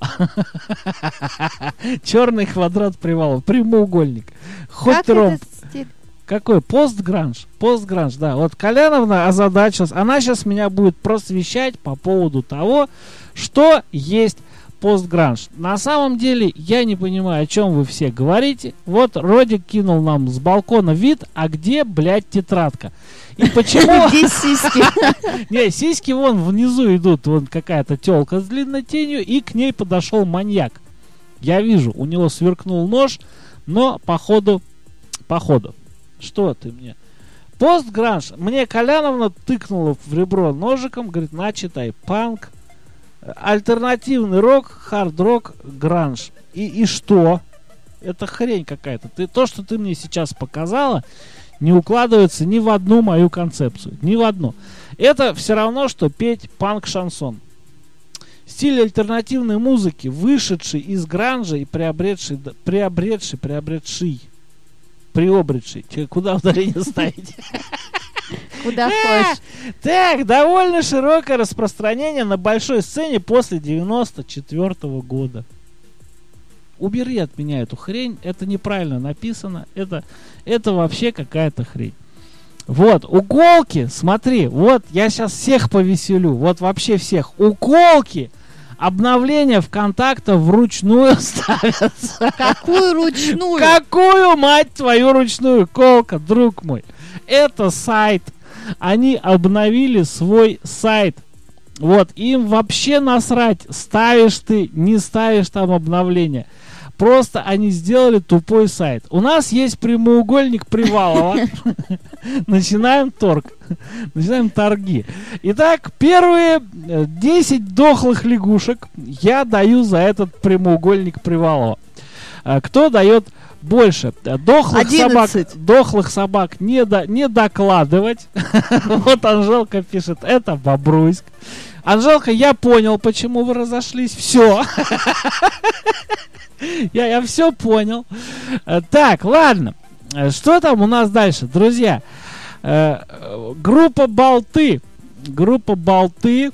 Черный квадрат Привалова. Прямоугольник. Хоть Как ромб. этот стиль? Какой? Постгранж. Постгранж, да. Вот Коляновна озадачилась. Она сейчас меня будет просвещать по поводу того, что есть постгранж. На самом деле, я не понимаю, о чем вы все говорите. Вот Родик кинул нам с балкона вид, а где, блядь, тетрадка? И почему... Где сиськи? Не, сиськи вон внизу идут. Вон какая-то телка с длинной тенью, и к ней подошел маньяк. Я вижу, у него сверкнул нож, но походу, походу. Что ты мне? Постгранж. Мне Коляновна тыкнула в ребро ножиком, говорит, на, читай, панк, альтернативный рок, хард-рок, гранж. И, и что? Это хрень какая-то. Ты, то, что ты мне сейчас показала, не укладывается ни в одну мою концепцию. Ни в одну. Это все равно, что петь панк-шансон. Стиль альтернативной музыки, вышедший из гранжа и приобретший, приобретший, приобретший, приобретший. Тебе куда ударение ставить? Куда хочешь. Так, довольно широкое распространение на большой сцене после девяносто четвёртого года. Убери от меня эту хрень. Это неправильно написано. Это, это вообще какая-то хрень. Вот, уколки, смотри, вот я сейчас всех повеселю. Вот вообще всех. Уколки Обновления ВКонтакте вручную ставятся. Какую ручную? Какую, мать твою, ручную, Колка, друг мой? Это сайт. Они обновили свой сайт. Вот, им вообще насрать, ставишь ты, не ставишь там обновления. Просто они сделали тупой сайт. У нас есть прямоугольник Привалова. Начинаем торг. Начинаем торги. Итак, первые десять дохлых лягушек я даю за этот прямоугольник Привалова. Кто дает больше? Дохлых собак, дохлых собак не, до, не докладывать. Вот Анжелка пишет, это Бобруйск. Анжелка, я понял, почему вы разошлись. Все. Я, я все понял. Так, ладно. Что там у нас дальше, друзья? Группа Болты. Группа Болты.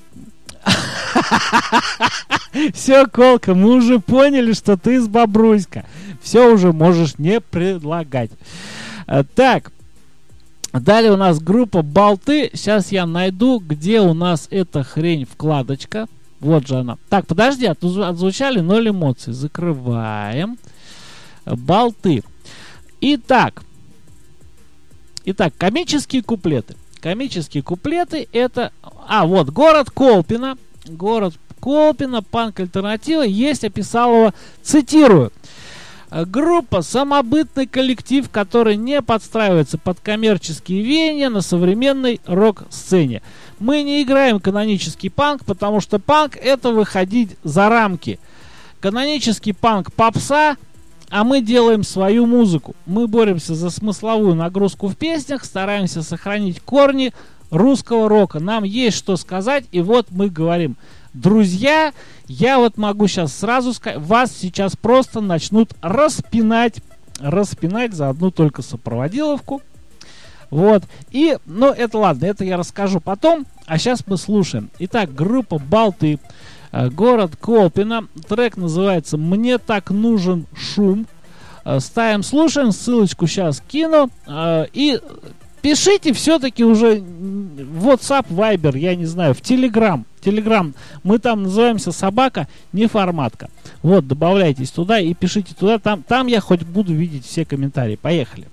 Все, Колка, мы уже поняли, что ты из Бобруйска. Все уже можешь не предлагать. Так. Далее у нас группа Болты. Сейчас я найду, где у нас эта хрень вкладочка. Вот же она. Так, подожди, отзвучали ноль эмоций. Закрываем. Болты. Итак. Итак, комические куплеты. Комические куплеты это... А, вот, город Колпино. Город Колпино, панк-альтернатива. Есть Описалова, цитирую. Группа — самобытный коллектив, который не подстраивается под коммерческие веяния на современной рок-сцене. Мы не играем канонический панк, потому что панк — это выходить за рамки. Канонический панк — попса, а мы делаем свою музыку. Мы боремся за смысловую нагрузку в песнях, стараемся сохранить корни русского рока. Нам есть что сказать, и вот мы говорим: друзья, я вот могу сейчас сразу сказать, вас сейчас просто начнут распинать, распинать за одну только сопроводиловку. Вот. И, ну, это ладно, это я расскажу потом, а сейчас мы слушаем. Итак, группа Болты, э, город Колпино, трек называется «Мне так нужен шум». Э, ставим, слушаем, ссылочку сейчас кину, э, и пишите все-таки уже в WhatsApp, Viber, я не знаю, в Telegram. Telegram. Мы там называемся «Собака неформатка». Вот, добавляйтесь туда и пишите туда. Там, там я хоть буду видеть все комментарии. Поехали.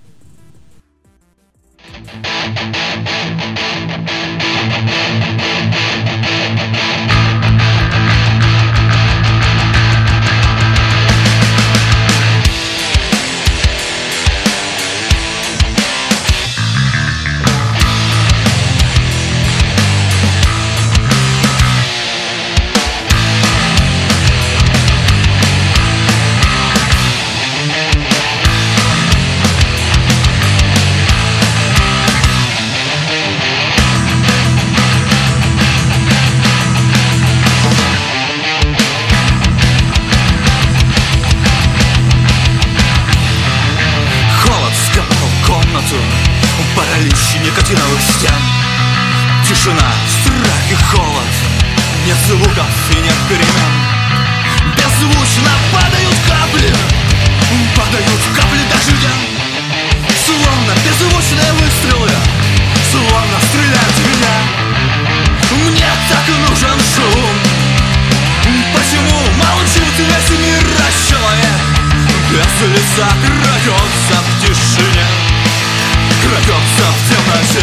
Паралич никотиновых стен. Тишина, страх и холод. Нет звуков и нет перемен. Беззвучно падают капли. Падают капли дождя. Словно беззвучные выстрелы. Словно стреляют в меня. Мне так нужен шум. Почему молчит весь мир, а человек без лица крадется в тишине, крадется в темноте?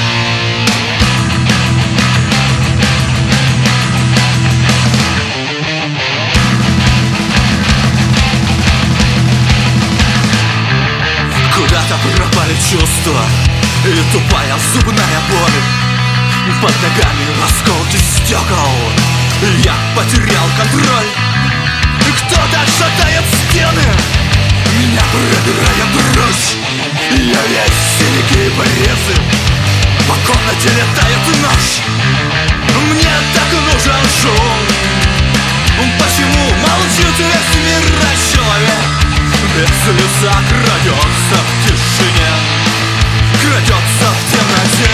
Куда-то пропали чувства и тупая зубная боль. Под ногами осколки стекол. Я потерял контроль. Кто-то шатает стены. Меня пробирает дрожь. Я весь синяки и порезы. По комнате летает нож. Мне так нужен шум. Почему молчит весь мир, а человек без лица крадется в тишине, крадется в темноте?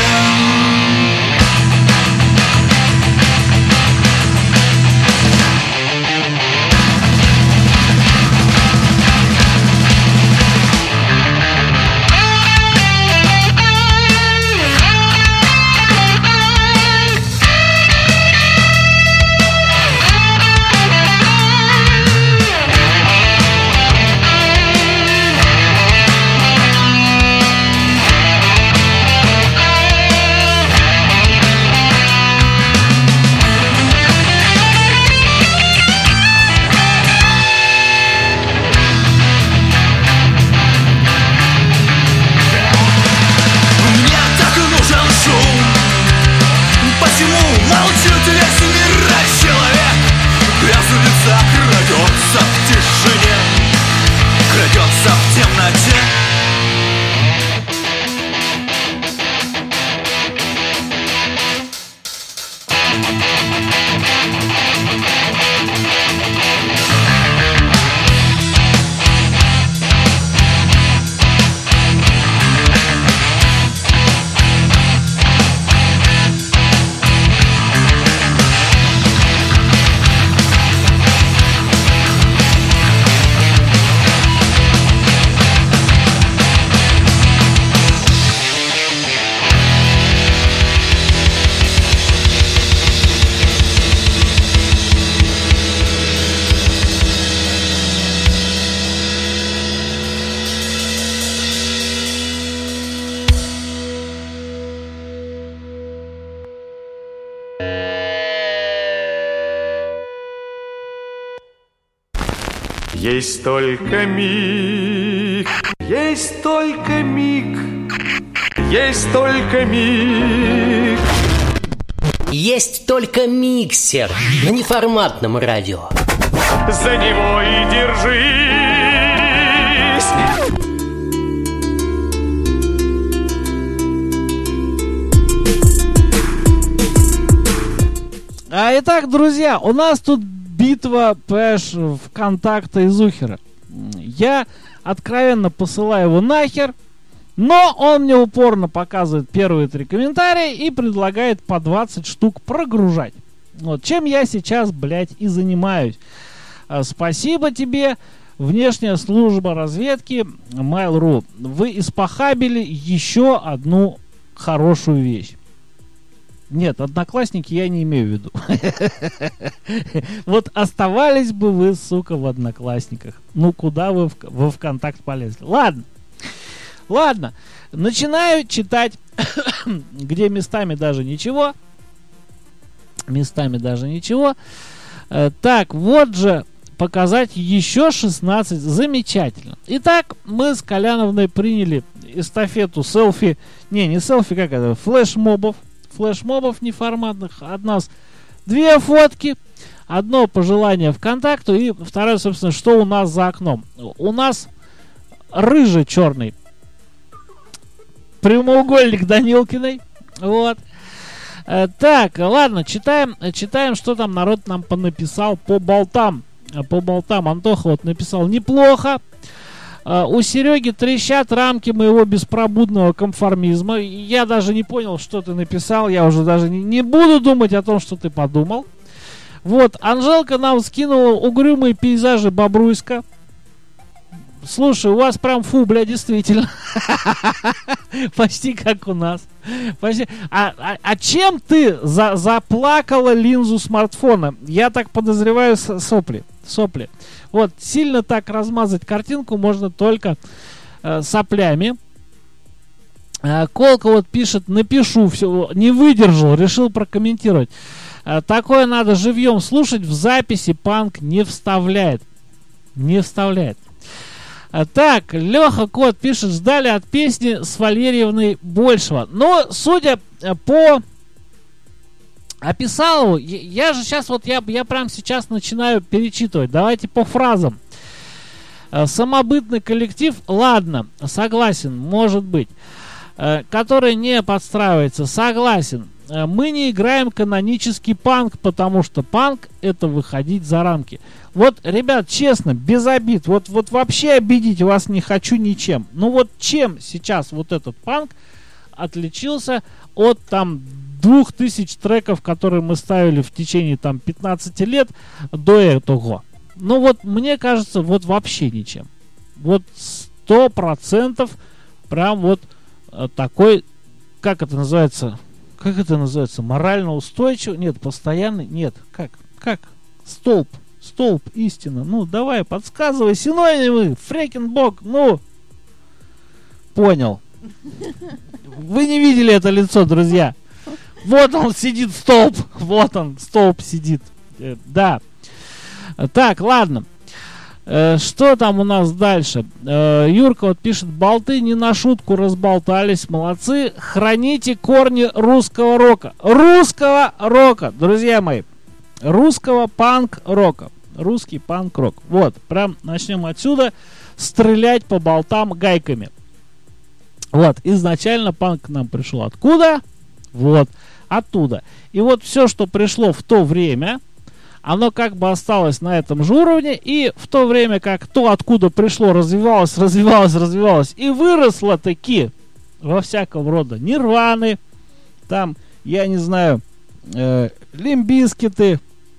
Есть только миг, есть только миг, есть только миг. Есть только миксер на неформатном радио. За него и держись. А итак, друзья, у нас тут битва, понимаешь, ВКонтакта и Зухера. Я откровенно посылаю его нахер, но он мне упорно показывает первые три комментария и предлагает по двадцать штук прогружать. Вот чем я сейчас, блядь, и занимаюсь. А, спасибо тебе, внешняя служба разведки Mail.ru. Вы испохабили еще одну хорошую вещь. Нет, одноклассники я не имею в виду. Вот оставались бы вы, сука, в одноклассниках. Ну, куда вы во ВКонтакт полезли? Ладно. Ладно. Начинаю читать, где местами даже ничего. Местами даже ничего. Так, вот же показать еще шестнадцать. Замечательно. Итак, мы с Коляновной приняли эстафету селфи. Не, не селфи, как это? Флешмобов. Флешмобов неформатных. От нас две фотки. Одно пожелание ВКонтакту. И второе, собственно, что у нас за окном. У нас рыжий-черный прямоугольник Данилкиной. Вот. Э, так, ладно, читаем, читаем, что там народ нам понаписал по болтам. По болтам. Антоха вот написал неплохо. Uh, у Сереги трещат рамки моего беспробудного конформизма. Я даже не понял, что ты написал. Я уже даже не, не буду думать о том, что ты подумал. Вот, Анжелка нам скинула угрюмые пейзажи Бобруйска. Слушай, у вас прям фу, бля, действительно. Почти как у нас. Почти. А, а, а чем ты за, заплакала линзу смартфона? Я так подозреваю, сопли. Сопли. Вот, сильно так размазать картинку можно только э, соплями. Э, Колка вот пишет, напишу, все, не выдержал, решил прокомментировать. Э, такое надо живьем слушать, в записи панк не вставляет. Не вставляет. Э, так, Леха Кот пишет, ждали от песни с Валерьевной большего. Но, судя э, по... Описал его. Я же сейчас вот, я, я прям сейчас начинаю перечитывать. Давайте по фразам. Самобытный коллектив, ладно, согласен, может быть. Который не подстраивается, согласен. Мы не играем канонический панк, потому что панк это выходить за рамки. Вот, ребят, честно, без обид, вот, вот вообще обидеть вас не хочу ничем. Ну вот чем сейчас вот этот панк отличился от там двух тысяч треков, которые мы ставили в течение там пятнадцати лет до этого. Ну вот, мне кажется, вот вообще ничем. Вот сто процентов прям вот э, такой, как это называется, как это называется, морально устойчивый, нет, постоянный, нет, как, как, столб, столб истины, ну давай, подсказывай, синонимы, фрекенбок, ну, понял. Вы не видели это лицо, друзья. Вот он сидит, столб. Вот он, столб сидит. Э, да. Так, ладно. Э, что там у нас дальше? Э, Юрка вот пишет, болты не на шутку разболтались. Молодцы. Храните корни русского рока. Русского рока, друзья мои. Русского панк-рока. Русский панк-рок. Вот, прям начнем отсюда стрелять по болтам гайками. Вот, изначально панк к нам пришел откуда? Вот. Оттуда. И вот все, что пришло в то время, оно как бы осталось на этом же уровне, и в то время как то, откуда пришло, развивалось, развивалось, развивалось, и выросло таки во всякого рода нирваны, там, я не знаю, э, лимбискеты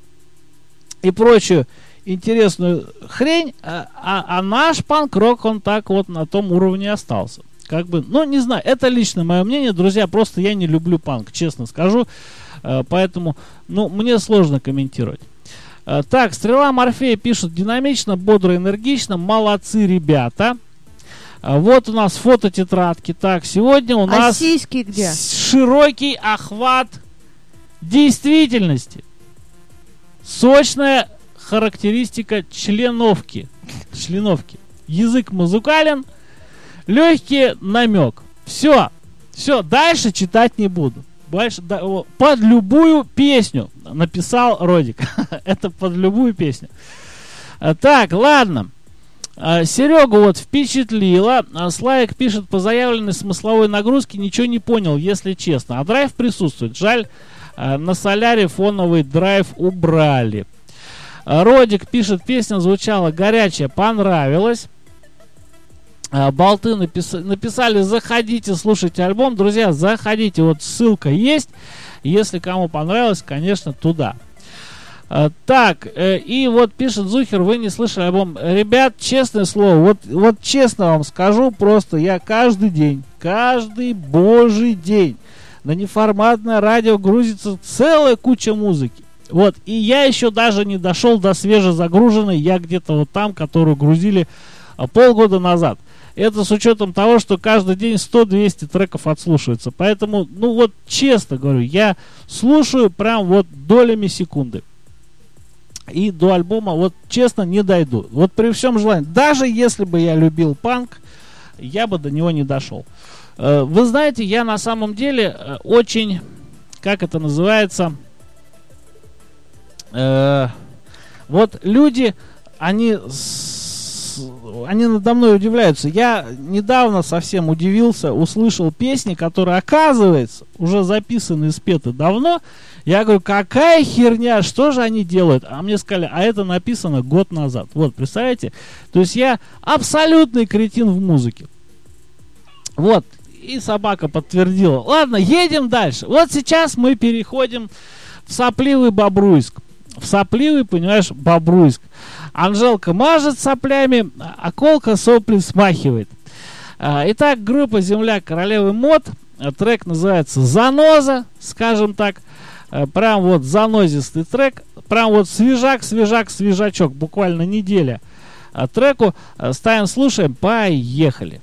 и прочую интересную хрень, а, а, а наш панк-рок, он так вот на том уровне остался. Как бы, ну, не знаю, это лично мое мнение, друзья, просто я не люблю панк, честно скажу, э, поэтому, ну, мне сложно комментировать. Э, так, Стрела Морфея пишет, динамично, бодро, энергично, молодцы, ребята. Э, вот у нас фототетрадки, так, сегодня у а нас сиськи где? Широкий охват действительности, сочная характеристика членовки. членовки. Язык музыкален, легкий намек. Все, все, дальше читать не буду. Больше, да, под любую песню написал Родик. Это под любую песню. Так, ладно. Серегу вот впечатлило. Славик пишет: по заявленной смысловой нагрузке ничего не понял, если честно. А драйв присутствует. Жаль, на Соляре фоновый драйв убрали. Родик пишет: песня звучала горячая, понравилась. Болты напис... написали: заходите, слушайте альбом. Друзья, заходите, вот ссылка есть. Если кому понравилось, конечно, туда. А, так, э, и вот пишет Зухер: вы не слышали альбом. Ребят, честное слово, вот, вот честно вам скажу, просто я каждый день, каждый божий день на неформатное радио грузится целая куча музыки. Вот, и я еще даже не дошел до свежезагруженной, я где-то вот там, которую грузили а, полгода назад. Это с учетом того, что каждый день сто-двести треков отслушивается. Поэтому, ну вот честно говорю, я слушаю прям вот долями секунды. И до альбома, вот честно, не дойду. Вот при всем желании. Даже если бы я любил панк, я бы до него не дошел. Вы знаете, я на самом деле очень, как это называется, э, вот люди, они... Они надо мной удивляются. Я недавно совсем удивился, услышал песни, которые, оказывается, уже записаны и спеты давно. Я говорю: какая херня, что же они делают? А мне сказали: а это написано год назад. Вот, представляете? То есть я абсолютный кретин в музыке. Вот, и собака подтвердила. Ладно, едем дальше. Вот сейчас мы переходим в сопливый Бобруйск. В сопливый, понимаешь, Бобруйск. Анжелка мажет соплями, а Колка сопли смахивает. Итак, группа «Земля королевы мод». Трек называется «Заноза», скажем так. Прям вот занозистый трек. Прям вот свежак, свежак, свежачок. Буквально неделя треку. Ставим, слушаем. Поехали.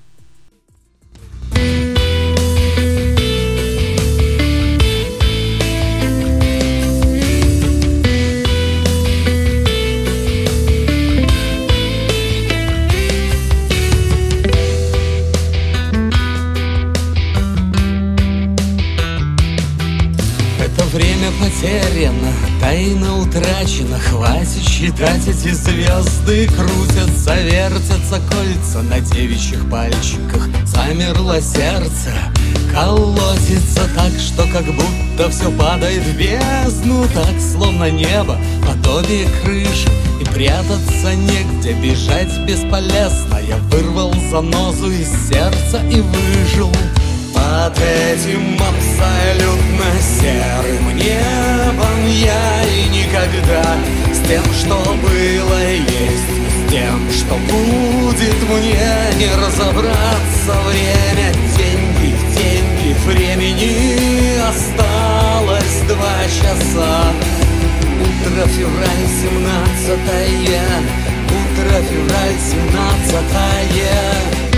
Время потеряно, тайна утрачена. Хватит считать, эти звезды крутятся, вертятся кольца на девичьих пальчиках. Замерло сердце, колотится так, что как будто все падает в бездну. Так, словно небо, подобие крыши, и прятаться негде, бежать бесполезно. Я вырвал занозу из сердца и выжил под этим абсолютно серым небом. Я и никогда с тем, что было, есть, с тем, что будет, мне не разобраться. Время, деньги, деньги, времени осталось два часа. Утро, февраль, семнадцатое. Утро, февраль, семнадцатое.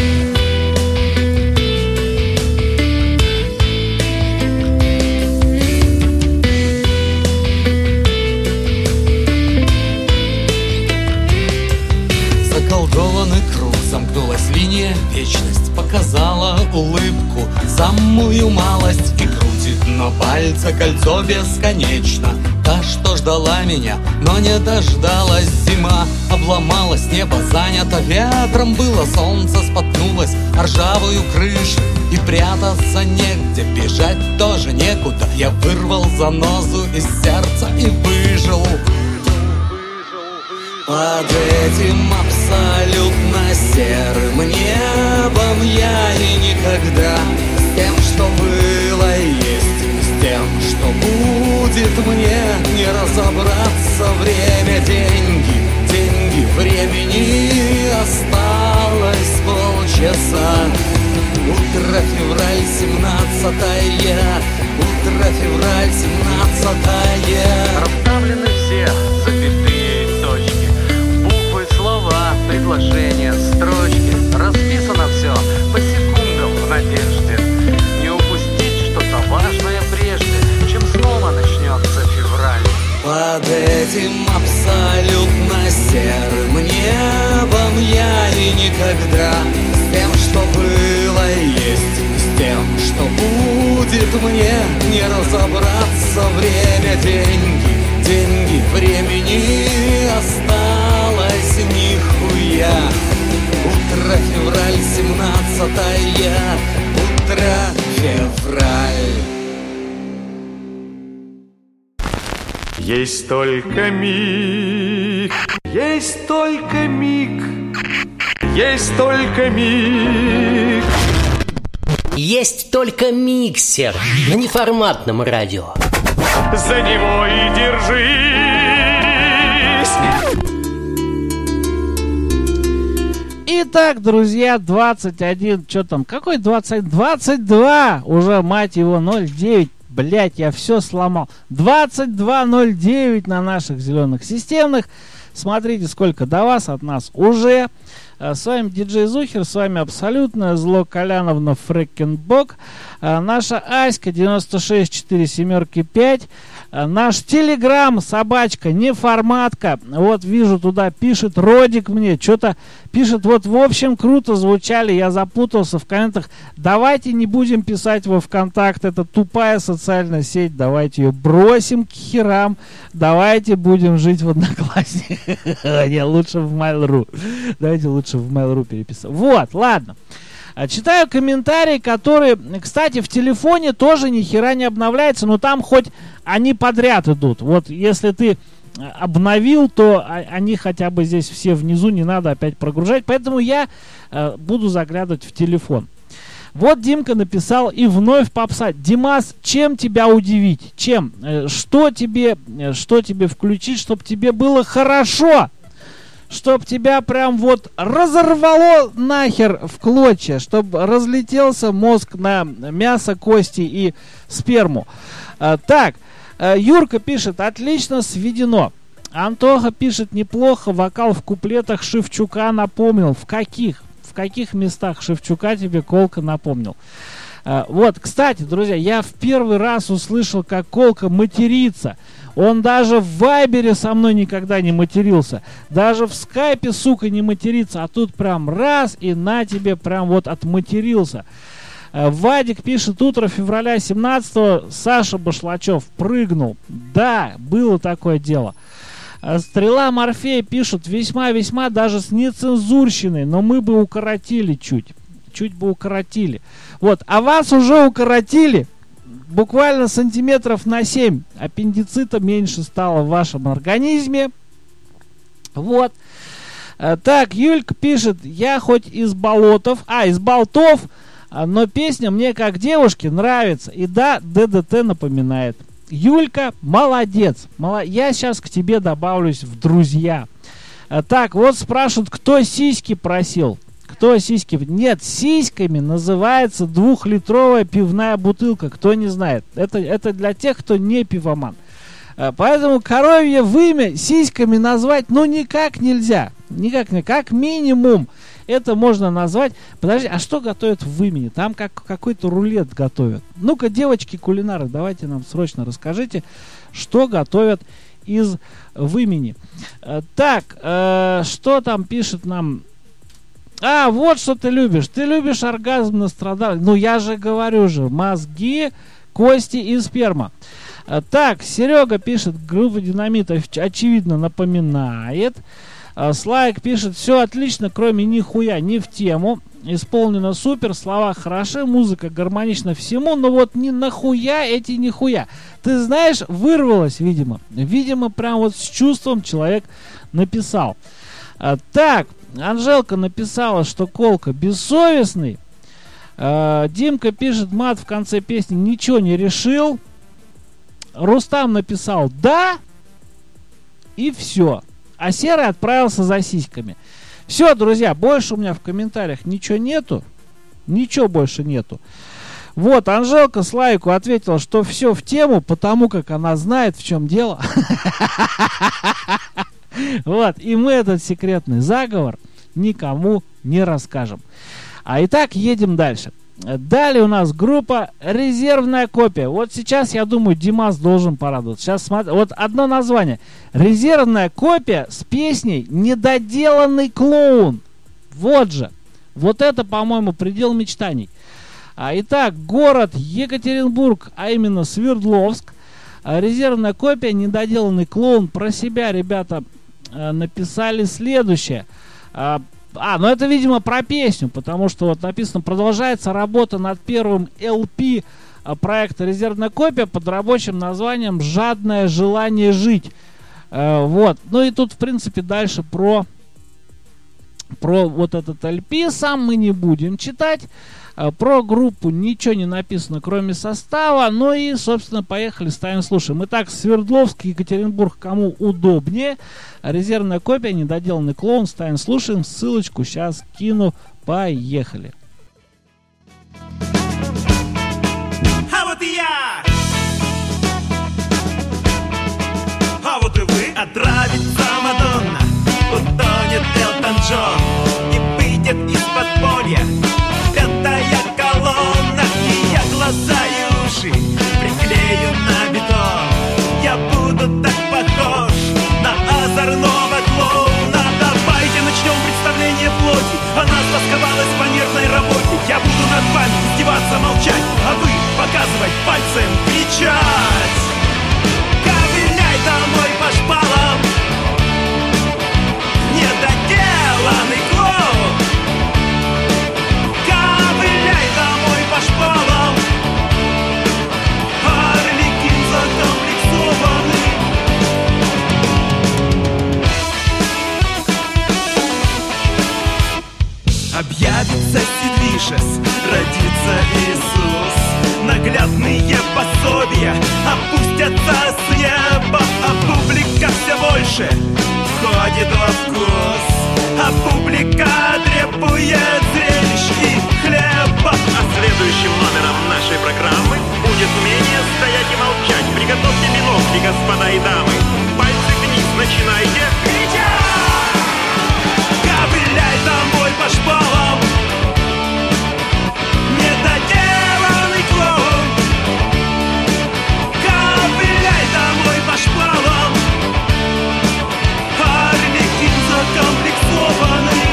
Заколдованный круг, замкнулась линия, вечность показала улыбку, самую малость, и крутит на пальце кольцо бесконечно. Та, что ждала меня, но не дождалась. Зима обломалась, небо занято ветром было, солнце споткнулось о ржавую крышу, и прятаться негде, бежать тоже некуда. Я вырвал занозу из сердца и выжил под этим абсолютно серым небом. Я и никогда с тем, что было, есть, с тем, что будет, мне не разобраться. Время, деньги, деньги, времени осталось полчаса. Утро, февраль, семнадцатое. Утро, февраль, семнадцатое. Расставлены все запятые и точки, буквы, слова, предложения, строчки. Расписано все по секундам в надежде не упустить что-то важное прежде, чем снова начнется февраль. Под этим абсолютно серым небом будет мне не разобраться. Время, деньги, деньги, времени осталось нихуя. Утро февраль, семнадцатое, утро февраль. Есть только миг, есть только миг, есть только миг. Есть только миксер на неформатном радио. За него и держись. Итак, друзья, двадцать один, что там, какой двадцать? двадцать два, уже, мать его, ноль девять. Блять, я все сломал. двадцать два ноль девять на наших зеленых системных. Смотрите, сколько до вас от нас уже. С вами диджей Зухер, с вами абсолютно Зло Коляновна Фрекенбок. Наша Аська девяносто шесть четыре семерки пять. Наш телеграм, собачка, неформатка. Вот вижу, туда пишет Родик мне. Что-то пишет, вот в общем круто звучали. Я запутался в комментах. Давайте не будем писать во ВКонтакт. Это тупая социальная сеть. Давайте ее бросим к херам. Давайте будем жить в Одноклассниках. Не, лучше в Mail.ru. Давайте лучше в Mail.ru переписать. Вот, ладно. Читаю комментарии, которые, кстати, в телефоне тоже ни хера не обновляется, но там хоть они подряд идут. Вот если ты обновил, то они хотя бы здесь все внизу, не надо опять прогружать. Поэтому я э, буду заглядывать в телефон. Вот Димка написал и вновь попса. Димас, чем тебя удивить? Чем? Э, что тебе, э, что тебе включить, чтобы тебе было хорошо? Чтоб тебя прям вот разорвало нахер в клочья, чтобы разлетелся мозг на мясо, кости и сперму. А, так, а, Юрка пишет, отлично сведено. Антоха пишет, неплохо, вокал в куплетах Шевчука напомнил. В каких? В каких местах Шевчука тебе Колка напомнил? А, вот, кстати, друзья, я в первый раз услышал, как Колка матерится. Он даже в Вайбере со мной никогда не матерился. Даже в Скайпе, сука, не матерится. А тут прям раз и на тебе прям вот отматерился. Вадик пишет, утро февраля семнадцатого Саша Башлачев прыгнул. Да, было такое дело. Стрела Морфея пишет, весьма-весьма даже с нецензурщиной, но мы бы укоротили чуть. Чуть бы укоротили. Вот, а вас уже укоротили. Буквально сантиметров на семь аппендицита меньше стало в вашем организме. Вот. Так, Юлька пишет, я хоть из болотов, а, из болтов, но песня мне как девушке нравится. И да, ДДТ напоминает. Юлька, молодец. Я сейчас к тебе добавлюсь в друзья. Так, вот спрашивают, кто сиськи просил. Кто сиськи? Нет, сиськами называется двухлитровая пивная бутылка. Кто не знает. Это, это для тех, кто не пивоман. Поэтому коровье вымя сиськами назвать ну никак нельзя. Никак не. Как минимум это можно назвать. Подожди, а что готовят в вымени? Там как, какой-то рулет готовят. Ну-ка, девочки-кулинары, давайте нам срочно расскажите, что готовят из вымени. Так, э, что там пишет нам... А, вот что ты любишь. Ты любишь оргазм Нострадамуса. Ну, я же говорю же. Мозги, кости и сперма. А, так, Серега пишет. Группа Динамит очевидно напоминает. А, Слайк пишет. Все отлично, кроме нихуя. Не в тему. Исполнено супер. Слова хороши. Музыка гармонична всему. Но вот не нахуя эти нихуя. Ты знаешь, вырвалось, видимо. Видимо, прям вот с чувством человек написал. А, так. Анжелка написала, что Колка бессовестный. э, Димка пишет, мат в конце песни ничего не решил. Рустам написал да. И все. А Серый отправился за сиськами. Все, друзья, больше у меня в комментариях ничего нету. Ничего больше нету. Вот, Анжелка Слайку ответила, что все в тему, потому как она знает, в чем дело. Вот, и мы этот секретный заговор никому не расскажем. А итак, едем дальше. Далее у нас группа «Резервная копия». Вот сейчас, я думаю, Димас должен порадоваться. Сейчас смотри, вот одно название. «Резервная копия» с песней «Недоделанный клоун». Вот же. Вот это, по-моему, предел мечтаний. А, итак, город Екатеринбург, а именно Свердловск. А, резервная копия, недоделанный клоун. Про себя ребята а, написали следующее. А, а, ну это, видимо, про песню, потому что вот написано: продолжается работа над первым эл пи проекта «Резервная копия» под рабочим названием «Жадное желание жить». А, вот. Ну и тут, в принципе, дальше про, про вот этот эл пи сам мы не будем читать. А, про группу ничего не написано, кроме состава. Ну и, собственно, поехали, ставим, слушаем. Итак, Свердловск, Екатеринбург, кому удобнее. Резервная копия, недоделанный клоун, ставим, слушаем. Ссылочку сейчас кину. Поехали. А вот и я! А вот и вы! Отравится Мадонна, утонет Элтон Джон и выйдет из подполья пятая колонна. И я глаза и уши приклею на бетон. Я буду так похож на озорного клоуна. Давайте начнем представление плоти. Она стосковалась по нервной работе. Я буду над вами издеваться, молчать, а вы показывать пальцем, кричать. Ковыляй домой по шпалам, недоделанный клоун. Ковыляй домой по шпалам, Арлекин закомплексованный. Объявится Сидвишес, родится Иисус. Наглядные пособия опустятся с неба, а публика все больше входит во вкус. А публика требует зрелищ и хлеба. А следующим номером нашей программы будет умение стоять и молчать. Приготовьте бинокли, господа и дамы. Пальцы вниз, начинайте кричать. Ковыляй домой по шпалам, недоделанный клоун. Ковыляй домой по шпалам, Арлекин закомплексованный.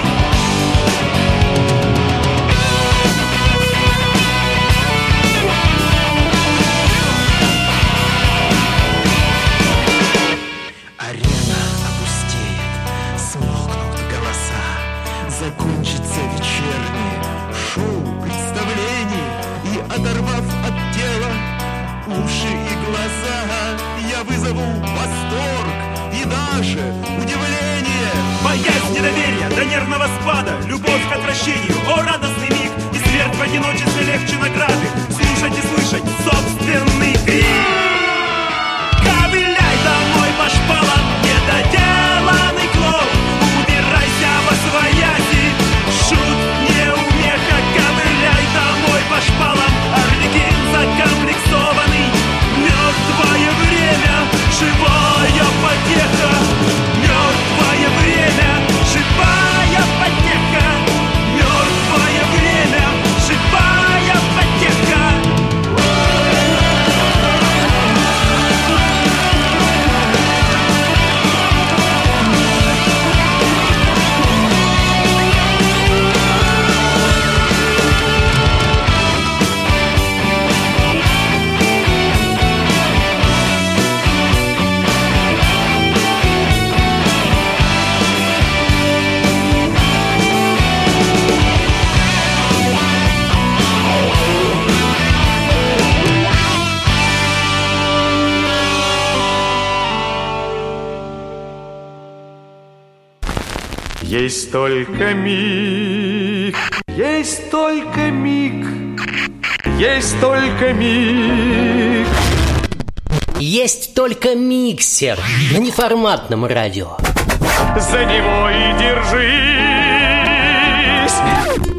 Арена опустеет, смолкнут голоса, закончится вечернее шоу представлений. И, оторвав от тела уши и глаза, я вызову восторг и даже удивление. Боязнь недоверия до нервного спада, любовь к отвращению, о радостный миг. И смерть в одиночестве легче награды. Слушать и слышать собственный крик. Ковыляй домой по шпалам, недоделанный клоун. Убирайся восвояси, шут неумеха. Ковыляй домой по шпалам, Арлекин закомплексованный. Мертвое время, живая потеха. Мертвое время, живая потеха. Мертвое время, живая потеха. Есть только миг, есть только миг, есть только миг. Есть только миксер на неформатном радио. За него и держись.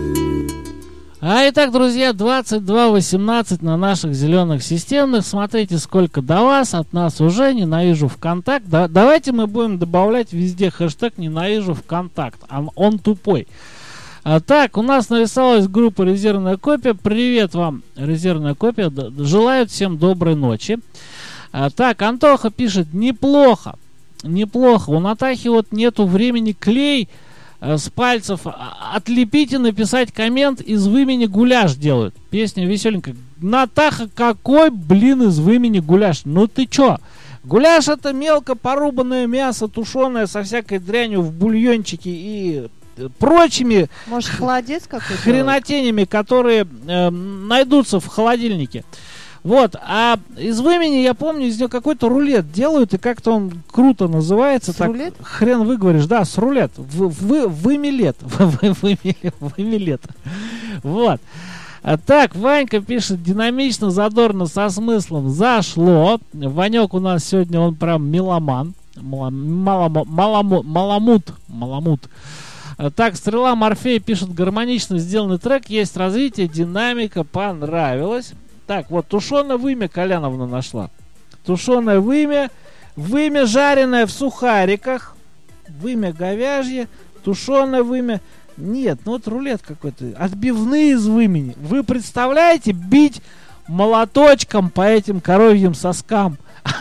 А итак, друзья, двадцать два восемнадцать на наших зеленых системных. Смотрите, сколько до вас, от нас уже. Ненавижу ВКонтакт. Да, давайте мы будем добавлять везде хэштег «Ненавижу ВКонтакт». Он, он тупой. А, так, у нас нарисовалась группа «Резервная копия». Привет вам, «Резервная копия». Желают всем доброй ночи. А, так, Антоха пишет: неплохо. Неплохо. У Натахи вот нету времени клей э, с пальцев отлепить и написать коммент из вымени гуляш делают. Песня веселенькая. Натаха, какой, блин, из вымени гуляш? Ну ты чё? Гуляш — это мелко порубанное мясо, тушеное со всякой дрянью в бульончике и прочими Может, холодец какой-то? хренотенями, которые э, найдутся в холодильнике. Вот, а из вымени, я помню, из него какой-то рулет делают, и как-то он круто называется. С так, рулет? Хрен выговоришь, да, с рулет. В, в, вымелет. Вымелет. Вот. А так, Ванька пишет динамично, задорно, со смыслом. Зашло. Ванек у нас сегодня, он прям меломан. Маламут. Маламут. Маламут. Так, Стрела Морфея пишет гармонично сделанный трек. Есть развитие, динамика, понравилось. Так, вот тушеное вымя Коляновна нашла. Тушеное вымя. Вымя жареное в сухариках. Вымя говяжье. Тушеное вымя. Нет, ну вот рулет какой-то. Отбивные из вымени. Вы представляете бить молоточком по этим коровьим соскам?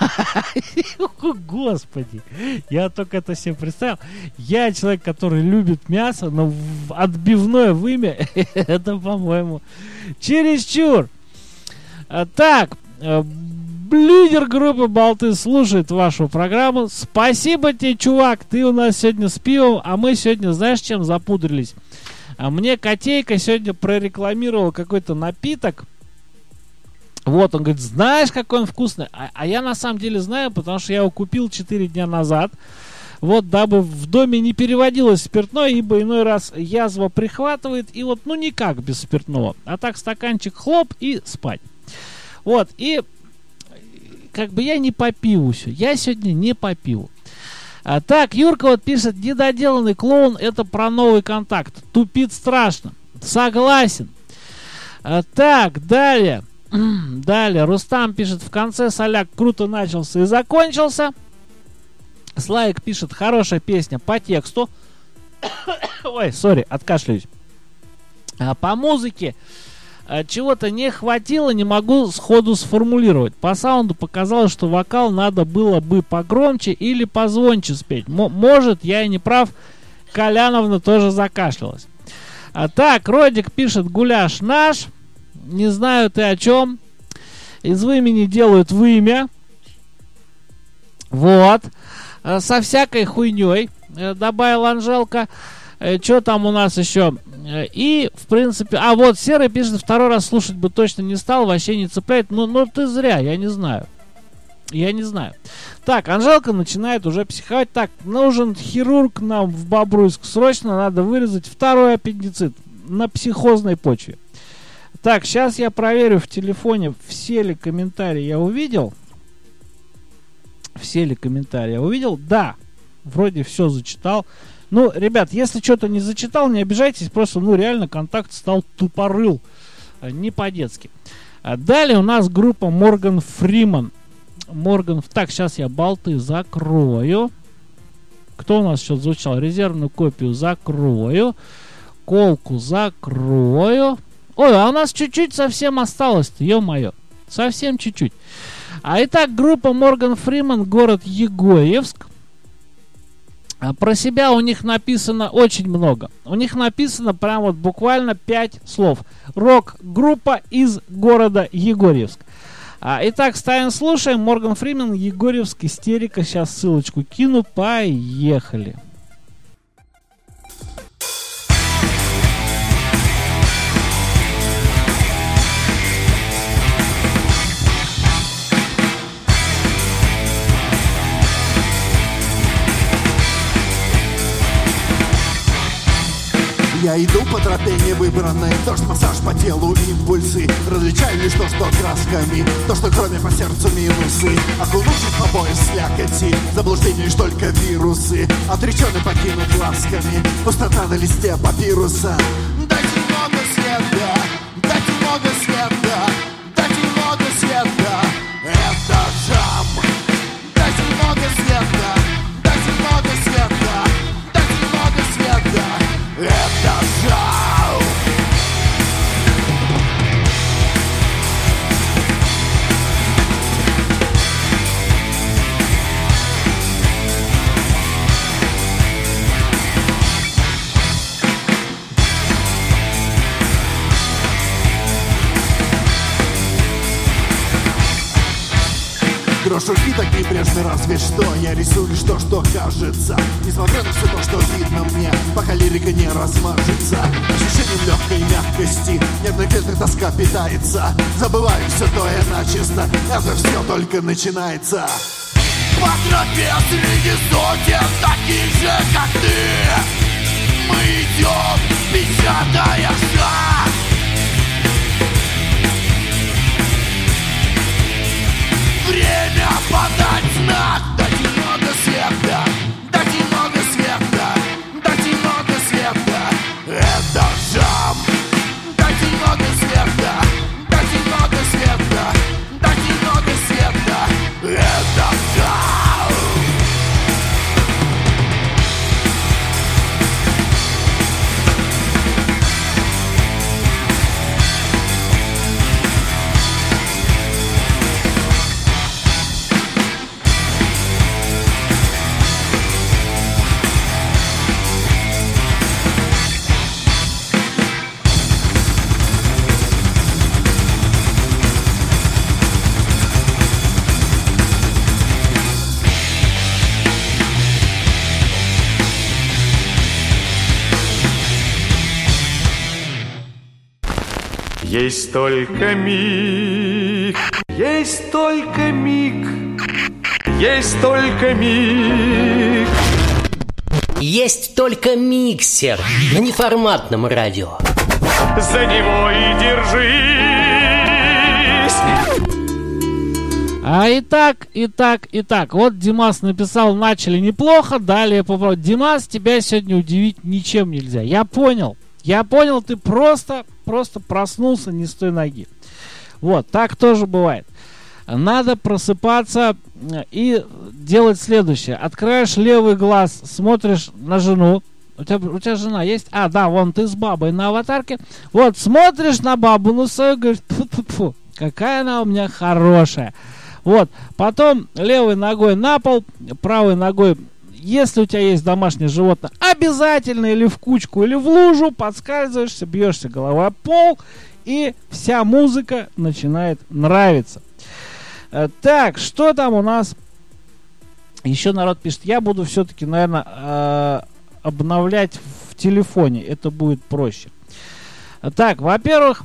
Господи, я только это себе представил. Я человек, который любит мясо, но отбивное вымя это, по-моему, чересчур. Так, лидер группы Болты слушает вашу программу. Спасибо тебе, чувак, ты у нас сегодня с пивом, а мы сегодня, знаешь, чем запудрились? А мне Котейка сегодня прорекламировал какой-то напиток. Вот, он говорит, знаешь, какой он вкусный? А, а я на самом деле знаю, потому что я его купил четыре дня назад. Вот, дабы в доме не переводилось спиртное, ибо иной раз язва прихватывает. И вот, ну, никак без спиртного. А так стаканчик хлоп и спать. Вот, и как бы я не по пиву все. Я сегодня не по пиву. А, так, Юрка вот пишет, недоделанный клоун, это про новый контакт. Тупит страшно. Согласен. А, так, далее. Далее, Рустам пишет, в конце соляк круто начался и закончился. Слайк пишет, хорошая песня по тексту. Ой, сори, откашляюсь. А по музыке а, чего-то не хватило, не могу сходу сформулировать. По саунду показалось, что вокал надо было бы погромче или позвонче спеть. М- может, я и не прав, Коляновна тоже закашлялась. А так, Родик пишет, гуляш наш. Не знаю ты о чем. Из вымени делают вымя. Вот. Со всякой хуйней. Добавил Анжелка. Что там у нас еще? И, в принципе... А, вот, Серый пишет, второй раз слушать бы точно не стал. Вообще не цепляет. Ну, ну ты зря, я не знаю. Я не знаю. Так, Анжелка начинает уже психовать. Так, нужен хирург нам в Бобруйск. Срочно надо вырезать второй аппендицит. На психозной почве. Так, сейчас я проверю в телефоне, все ли комментарии я увидел. Все ли комментарии я увидел? Да, вроде все зачитал. Ну, ребят, если что-то не зачитал, не обижайтесь. Просто, ну, реально контакт стал тупорыл. Не по-детски. Далее у нас группа Морган Фриман. Морган... Так, сейчас я болты закрою. Кто у нас еще звучал? Резервную копию закрою. Колку закрою. Ой, а у нас чуть-чуть совсем осталось-то, ё-моё. Совсем чуть-чуть. А итак, группа Морган Фриман, город Егорьевск. А про себя у них написано очень много. У них написано прям вот буквально пять слов. Рок-группа из города Егорьевск. А, итак, ставим, слушаем. Морган Фриман, Егорьевск, истерика. Сейчас ссылочку кину. Поехали. Я иду по тропе невыбранной, дождь, массаж по телу, импульсы. Различаю лишь то, что красками, то, что кроме по сердцу минусы. Окунувшись по пояс слякоти, заблуждение лишь только вирусы. Отреченный покинут ласками, пустота на листе папируса. Дайте много света, дайте много света, дайте много света. Это джам. Дайте много света, дайте много света, дайте много света. Это шоу! Дрожь руки так небрежно, разве что я рисую лишь то, что кажется. Несмотря на все то, что видно мне, пока лирика не размажется. Ощущением легкой мягкости нервной клеткой тоска питается. Забываю все то и начисто, это все только начинается. По тропе среди сотен таких же, как ты, мы идем, печатая шаг. Время подать знак. Дайте много света, дайте много света, дайте много света. Это жам. Дайте много света, дайте много света, дайте много света. Это жам. Есть только миг, есть только миг, есть только миг. Есть только миксер на неформатном радио. За него и держись. А итак, итак, итак, вот Димас написал, начали неплохо, далее попробуй. Димас, тебя сегодня удивить ничем нельзя. Я понял, я понял, ты просто, просто проснулся не с той ноги. Вот, так тоже бывает. Надо просыпаться и делать следующее. Открываешь левый глаз, смотришь на жену. У тебя, у тебя жена есть? А, да, вон ты с бабой на аватарке. Вот, смотришь на бабу, ну свою, говоришь, фу-фу-фу, какая она у меня хорошая. Вот, потом левой ногой на пол, правой ногой, если у тебя есть домашнее животное, обязательно или в кучку, или в лужу подскальзываешься, бьешься головой об пол, и вся музыка начинает нравиться. Так, что там у нас? Еще народ пишет, я буду все-таки, наверное, э, обновлять в телефоне. Это будет проще. Так, во-первых,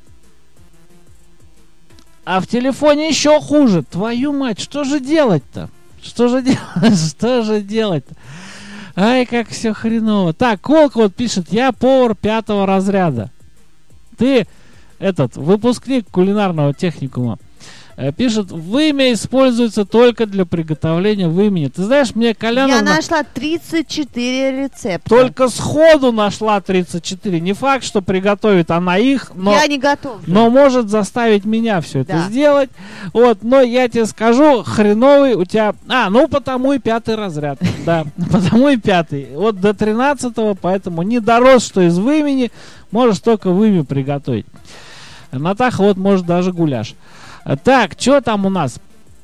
а в телефоне еще хуже. Твою мать, что же делать-то? Что же делать? Что же делать-то? Ай, как все хреново. Так, Колк вот пишет, я повар пятого разряда. Ты, этот, выпускник кулинарного техникума. Пишет, вымя используется только для приготовления вымени. Ты знаешь, мне Коляна... Я нашла тридцать четыре рецепта. Только сходу нашла тридцать четыре. Не факт, что приготовит она их, но... Я не готова. Но может заставить меня все это Да. сделать. Вот, но я тебе скажу, хреновый у тебя... А, ну потому и пятый разряд. Да, потому и пятый. Вот до тринадцатого, поэтому не дорос, что из вымени, можешь только вымя приготовить. Натаха вот может даже гуляш. Так, что там у нас?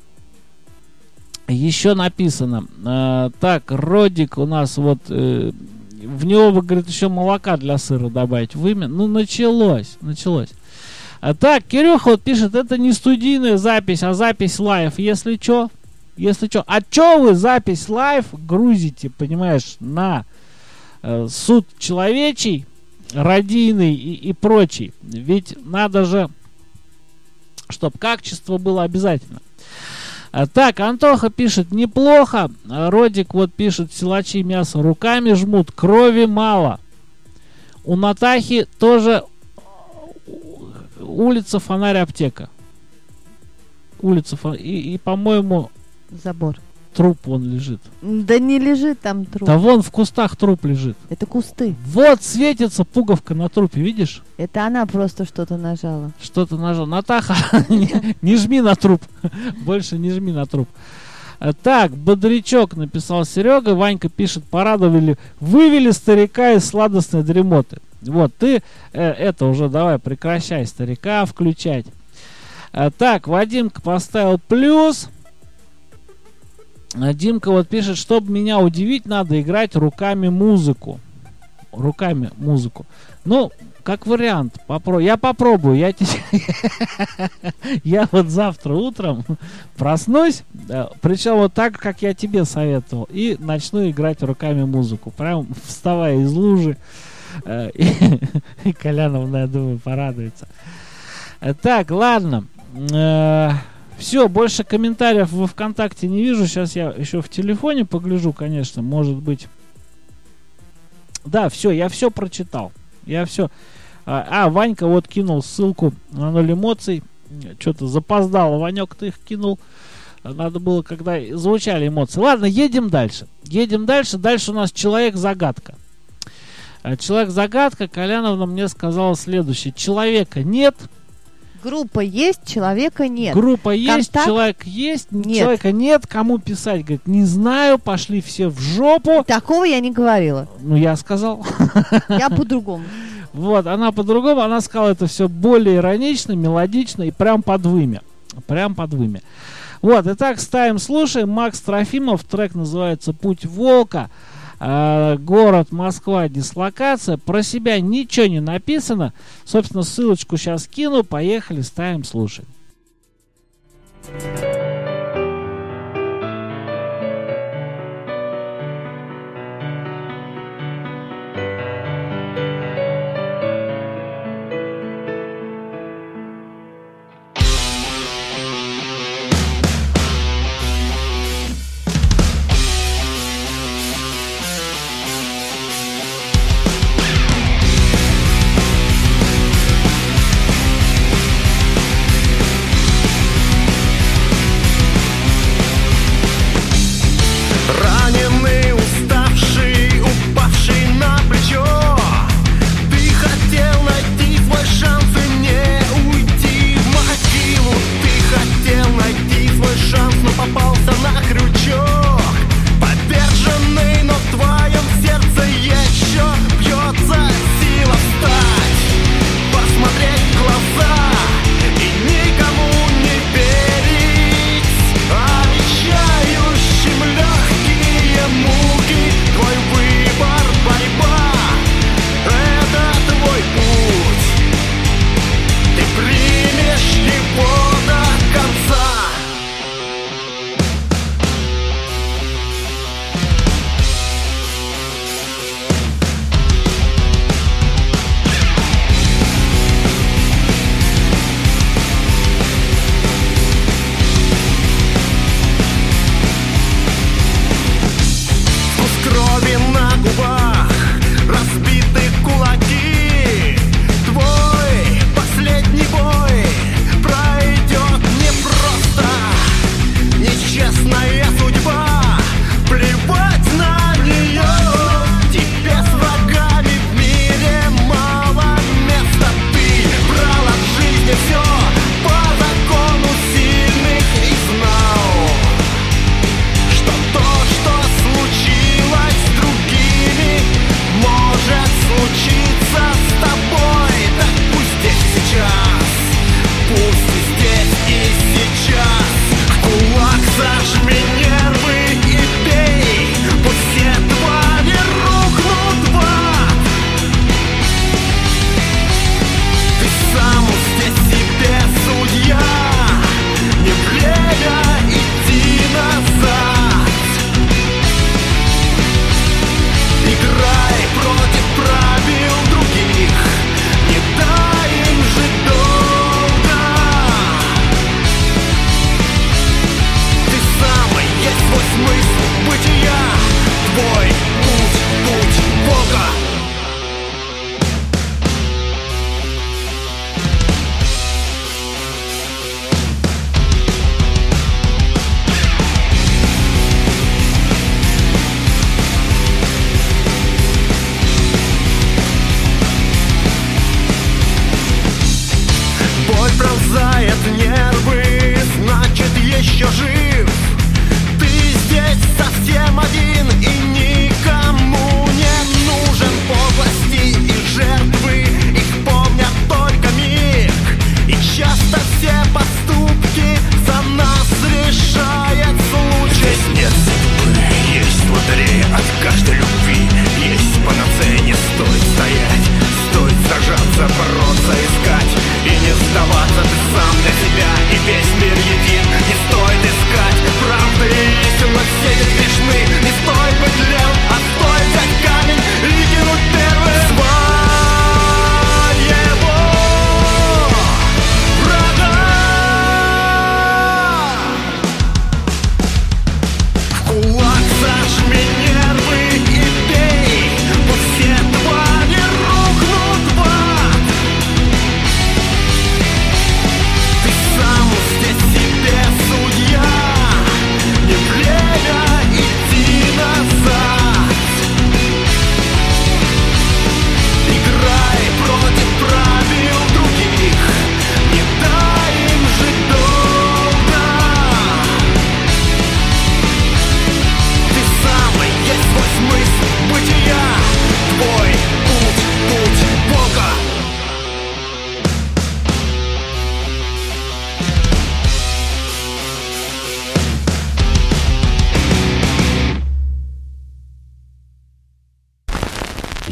Еще написано. Э, так, Родик у нас вот... Э, в него, говорит, еще молока для сыра добавить. Вымя. Ну, началось, началось. А, так, Кирюха вот пишет, это не студийная запись, а запись лайв. Если что, если что. А что вы запись лайв грузите, понимаешь, на э, суд человечий, радийный и, и прочий? Ведь надо же... чтобы качество было обязательно. А, так, Антоха пишет, неплохо. А, Родик вот пишет, силачи мясо руками жмут, крови мало. У Натахи тоже улица, фонарь, аптека. Улица, фонарь. И, и по-моему, забор. Труп вон лежит. Да не лежит там труп. Да вон в кустах труп лежит. Это кусты. Вот светится пуговка на трупе, видишь? Это она просто что-то нажала. Что-то нажал. Натаха, не, не жми на труп. Больше не жми на труп. Так, бодрячок, написал Серега. Ванька пишет, порадовали, вывели старика из сладостной дремоты. Вот, ты э, это уже давай прекращай старика включать. А, так, Вадимка поставил плюс. А Димка вот пишет, чтобы меня удивить, надо играть руками музыку. руками музыку. Ну, как вариант, попро... я попробую. Я, те... я вот завтра утром проснусь, да, причем вот так, как я тебе советовал, и начну играть руками музыку. Прям вставая из лужи. И Коляновна, я думаю, порадуется. Так, ладно. Все, больше комментариев во ВКонтакте не вижу. Сейчас я еще в телефоне погляжу, конечно, может быть. Да, все, я все прочитал. Я все. А, а, Ванька вот кинул ссылку на ноль эмоций. Что-то запоздало, Ванек-то их кинул. Надо было, когда звучали эмоции. Ладно, едем дальше. Едем дальше. Дальше у нас человек-загадка. Человек-загадка. Коляновна мне сказала следующее. Человека нет. Группа есть, человека нет. Группа есть, Контакт? человек есть, Нет. человека нет. Кому писать? Говорит, не знаю, пошли все в жопу. Такого я не говорила. Ну, я сказал. Я по-другому. Вот, она по-другому, она сказала это все более иронично, мелодично и прям под вымя. Прям под вымя. Вот, итак, ставим, слушаем. Макс Трофимов, трек называется «Путь волка». Э, город Москва, дислокация. Про себя ничего не написано. Собственно, ссылочку сейчас кину. Поехали, ставим, слушаем. Thank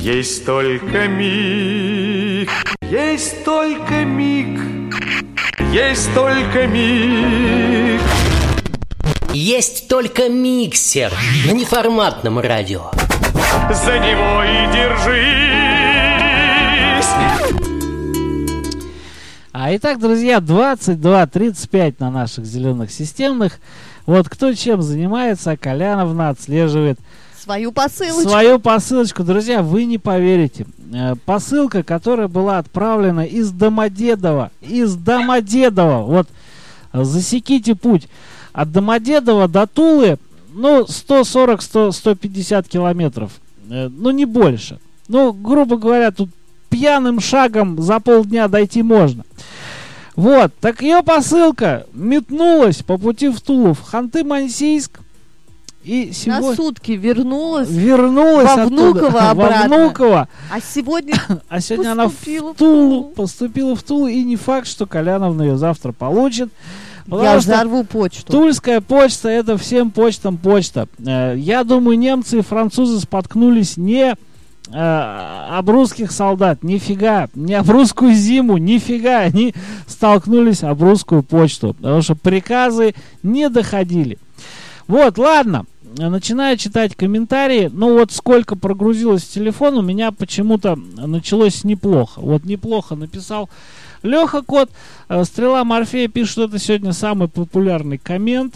Есть только миг, есть только миг, есть только миг. Есть только миксер на неформатном радио. За него и держись. А итак, друзья, двадцать два тридцать пять на наших зеленых системных. Вот кто чем занимается, Коляновна отслеживает свою посылочку. Свою посылочку, друзья, вы не поверите. Посылка, которая была отправлена из Домодедово. Из Домодедово. Вот, засеките путь. От Домодедово до Тулы, ну, сто сорок - сто пятьдесят километров. Ну, не больше. Ну, грубо говоря, тут пьяным шагом за полдня дойти можно. Вот, так ее посылка метнулась по пути в Тулу, в Ханты-Мансийск. И сегодня... На сутки вернулась, вернулась во Внуково обратно. Во Внуково. А сегодня, а сегодня она в Тулу, поступила в Тулу. И не факт, что Коляновна ее завтра получит. Я взорву почту. Тульская почта — это всем почтам почта. Я думаю, немцы и французы споткнулись не об русских солдат, нифига, не об русскую зиму, нифига, они столкнулись об русскую почту, потому что приказы не доходили. Вот, ладно, начинаю читать комментарии. Ну вот сколько прогрузилось в телефон, у меня почему-то началось неплохо. Вот неплохо написал Леха Кот. Стрела Морфея пишет, что это сегодня самый популярный коммент.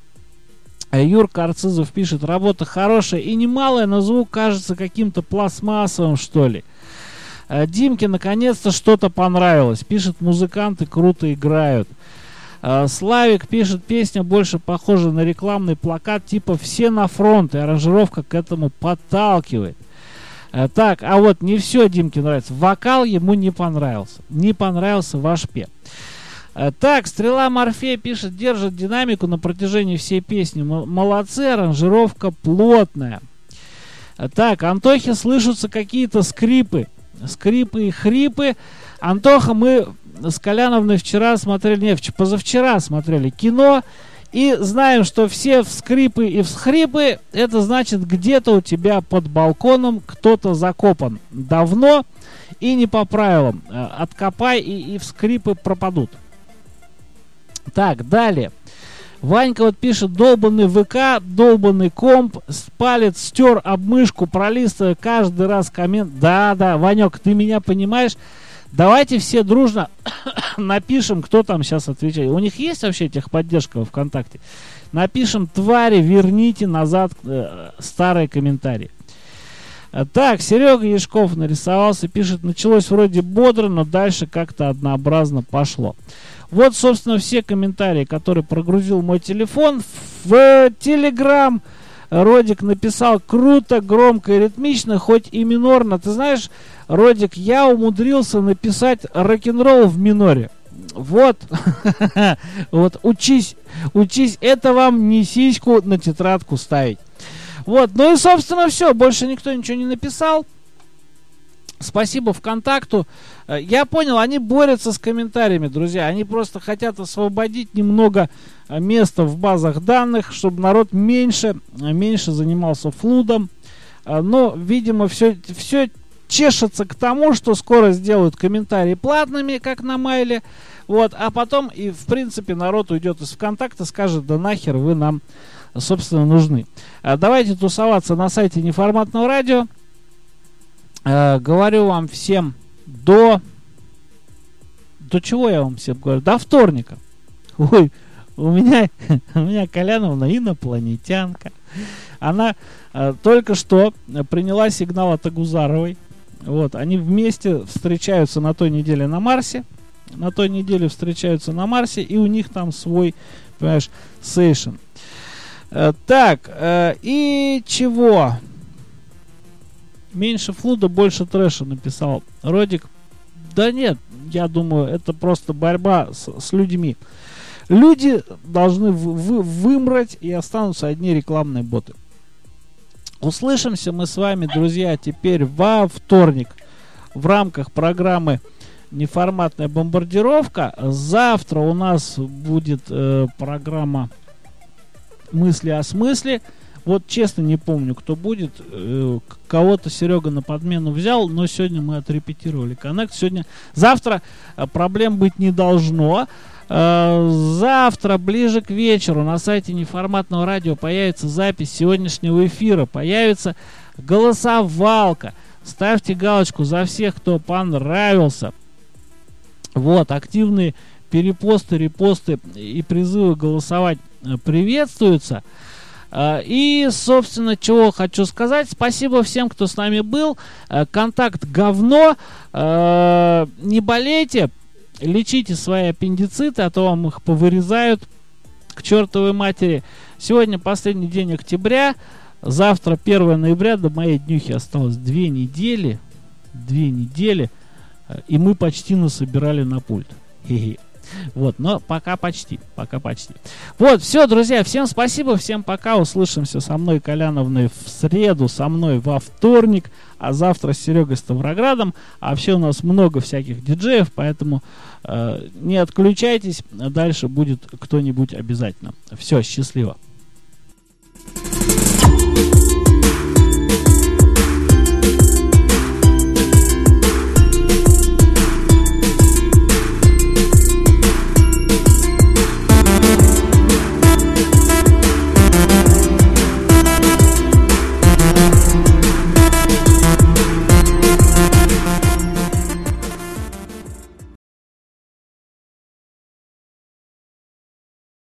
Юрка Арцизов пишет: работа хорошая и немалая, но звук кажется каким-то пластмассовым, что ли. Димке наконец-то что-то понравилось. Пишет: музыканты круто играют. Славик пишет: песня больше похожа на рекламный плакат типа «Все на фронт», и аранжировка к этому подталкивает. Так, а вот не все Димке нравится. Вокал ему не понравился. Не понравился ваш пев. Так, Стрела Морфея пишет: держит динамику на протяжении всей песни. Молодцы, аранжировка плотная. Так, Антохе слышатся какие-то скрипы. Скрипы и хрипы. Антоха, мы с Коляновной вчера смотрели, нет, позавчера смотрели кино. И знаем, что все вскрипы и всхрипы, это значит, где-то у тебя под балконом кто-то закопан давно и не по правилам. Откопай, и, и вскрипы пропадут. Так, далее. Ванька вот пишет: долбанный ВК, долбанный комп, палец стер об мышку, пролистывая каждый раз коммент. Да-да, Ванек, ты меня понимаешь? Давайте все дружно напишем, кто там сейчас отвечает. У них есть вообще техподдержка во ВКонтакте? Напишем: твари, верните назад э, старые комментарии. Так, Серега Яшков нарисовался, пишет: началось вроде бодро, но дальше как-то однообразно пошло. Вот, собственно, все комментарии, которые прогрузил мой телефон. В Телеграм Родик написал: круто, громко и ритмично, хоть и минорно. Ты знаешь, Родик, я умудрился написать рок-н-ролл в миноре. Вот, вот, учись, учись, это вам не сиську на тетрадку ставить. Вот, ну и, собственно, все, больше никто ничего не написал. Спасибо ВКонтакту. Я понял, они борются с комментариями, друзья. Они просто хотят освободить немного места в базах данных, чтобы народ меньше, меньше занимался флудом. Но, видимо, все, все чешется к тому, что скоро сделают комментарии платными, как на Майле. Вот, а потом, и в принципе, народ уйдет из ВКонтакта, скажет: да нахер вы нам, собственно, нужны. Давайте тусоваться на сайте Неформатного радио. Э, говорю вам всем до... До чего я вам всем говорю? До вторника. Ой, у меня, у меня Коляновна инопланетянка. Она э, только что приняла сигнал от Агузаровой. Вот, они вместе встречаются на той неделе на Марсе. На той неделе встречаются на Марсе, и у них там свой, понимаешь, сейшн. Э, так, э, и чего? Меньше флуда, больше трэша, написал Родик. Да нет, я думаю, это просто борьба с, с людьми. Люди должны вы, вы, вымрать, и останутся одни рекламные боты. Услышимся мы с вами, друзья, теперь во вторник в рамках программы «Неформатная бомбардировка». Завтра у нас будет э, программа «Мысли о смысле». Вот честно не помню, кто будет. Э, кого-то Серега на подмену взял, но сегодня мы отрепетировали коннект. Сегодня, завтра э, проблем быть не должно. Э, завтра, ближе к вечеру, на сайте Неформатного радио появится запись сегодняшнего эфира. Появится голосовалка. Ставьте галочку за всех, кто понравился. Вот, активные перепосты, репосты и призывы голосовать приветствуются. И, собственно, чего хочу сказать. Спасибо всем, кто с нами был. Контакт говно. Не болейте. Лечите свои аппендициты, а то вам их повырезают к чертовой матери. Сегодня последний день октября. Завтра первое ноября. До моей днюхи осталось две недели. Две недели. И мы почти насобирали на пульт. Хе-хе. Вот, но пока почти, пока почти. Вот, все, друзья, всем спасибо, всем пока. Услышимся со мной, Коляновной, в среду, со мной во вторник, а завтра с Серегой Ставроградом. А вообще у нас много всяких диджеев, поэтому э, не отключайтесь, дальше будет кто-нибудь обязательно. Все, счастливо.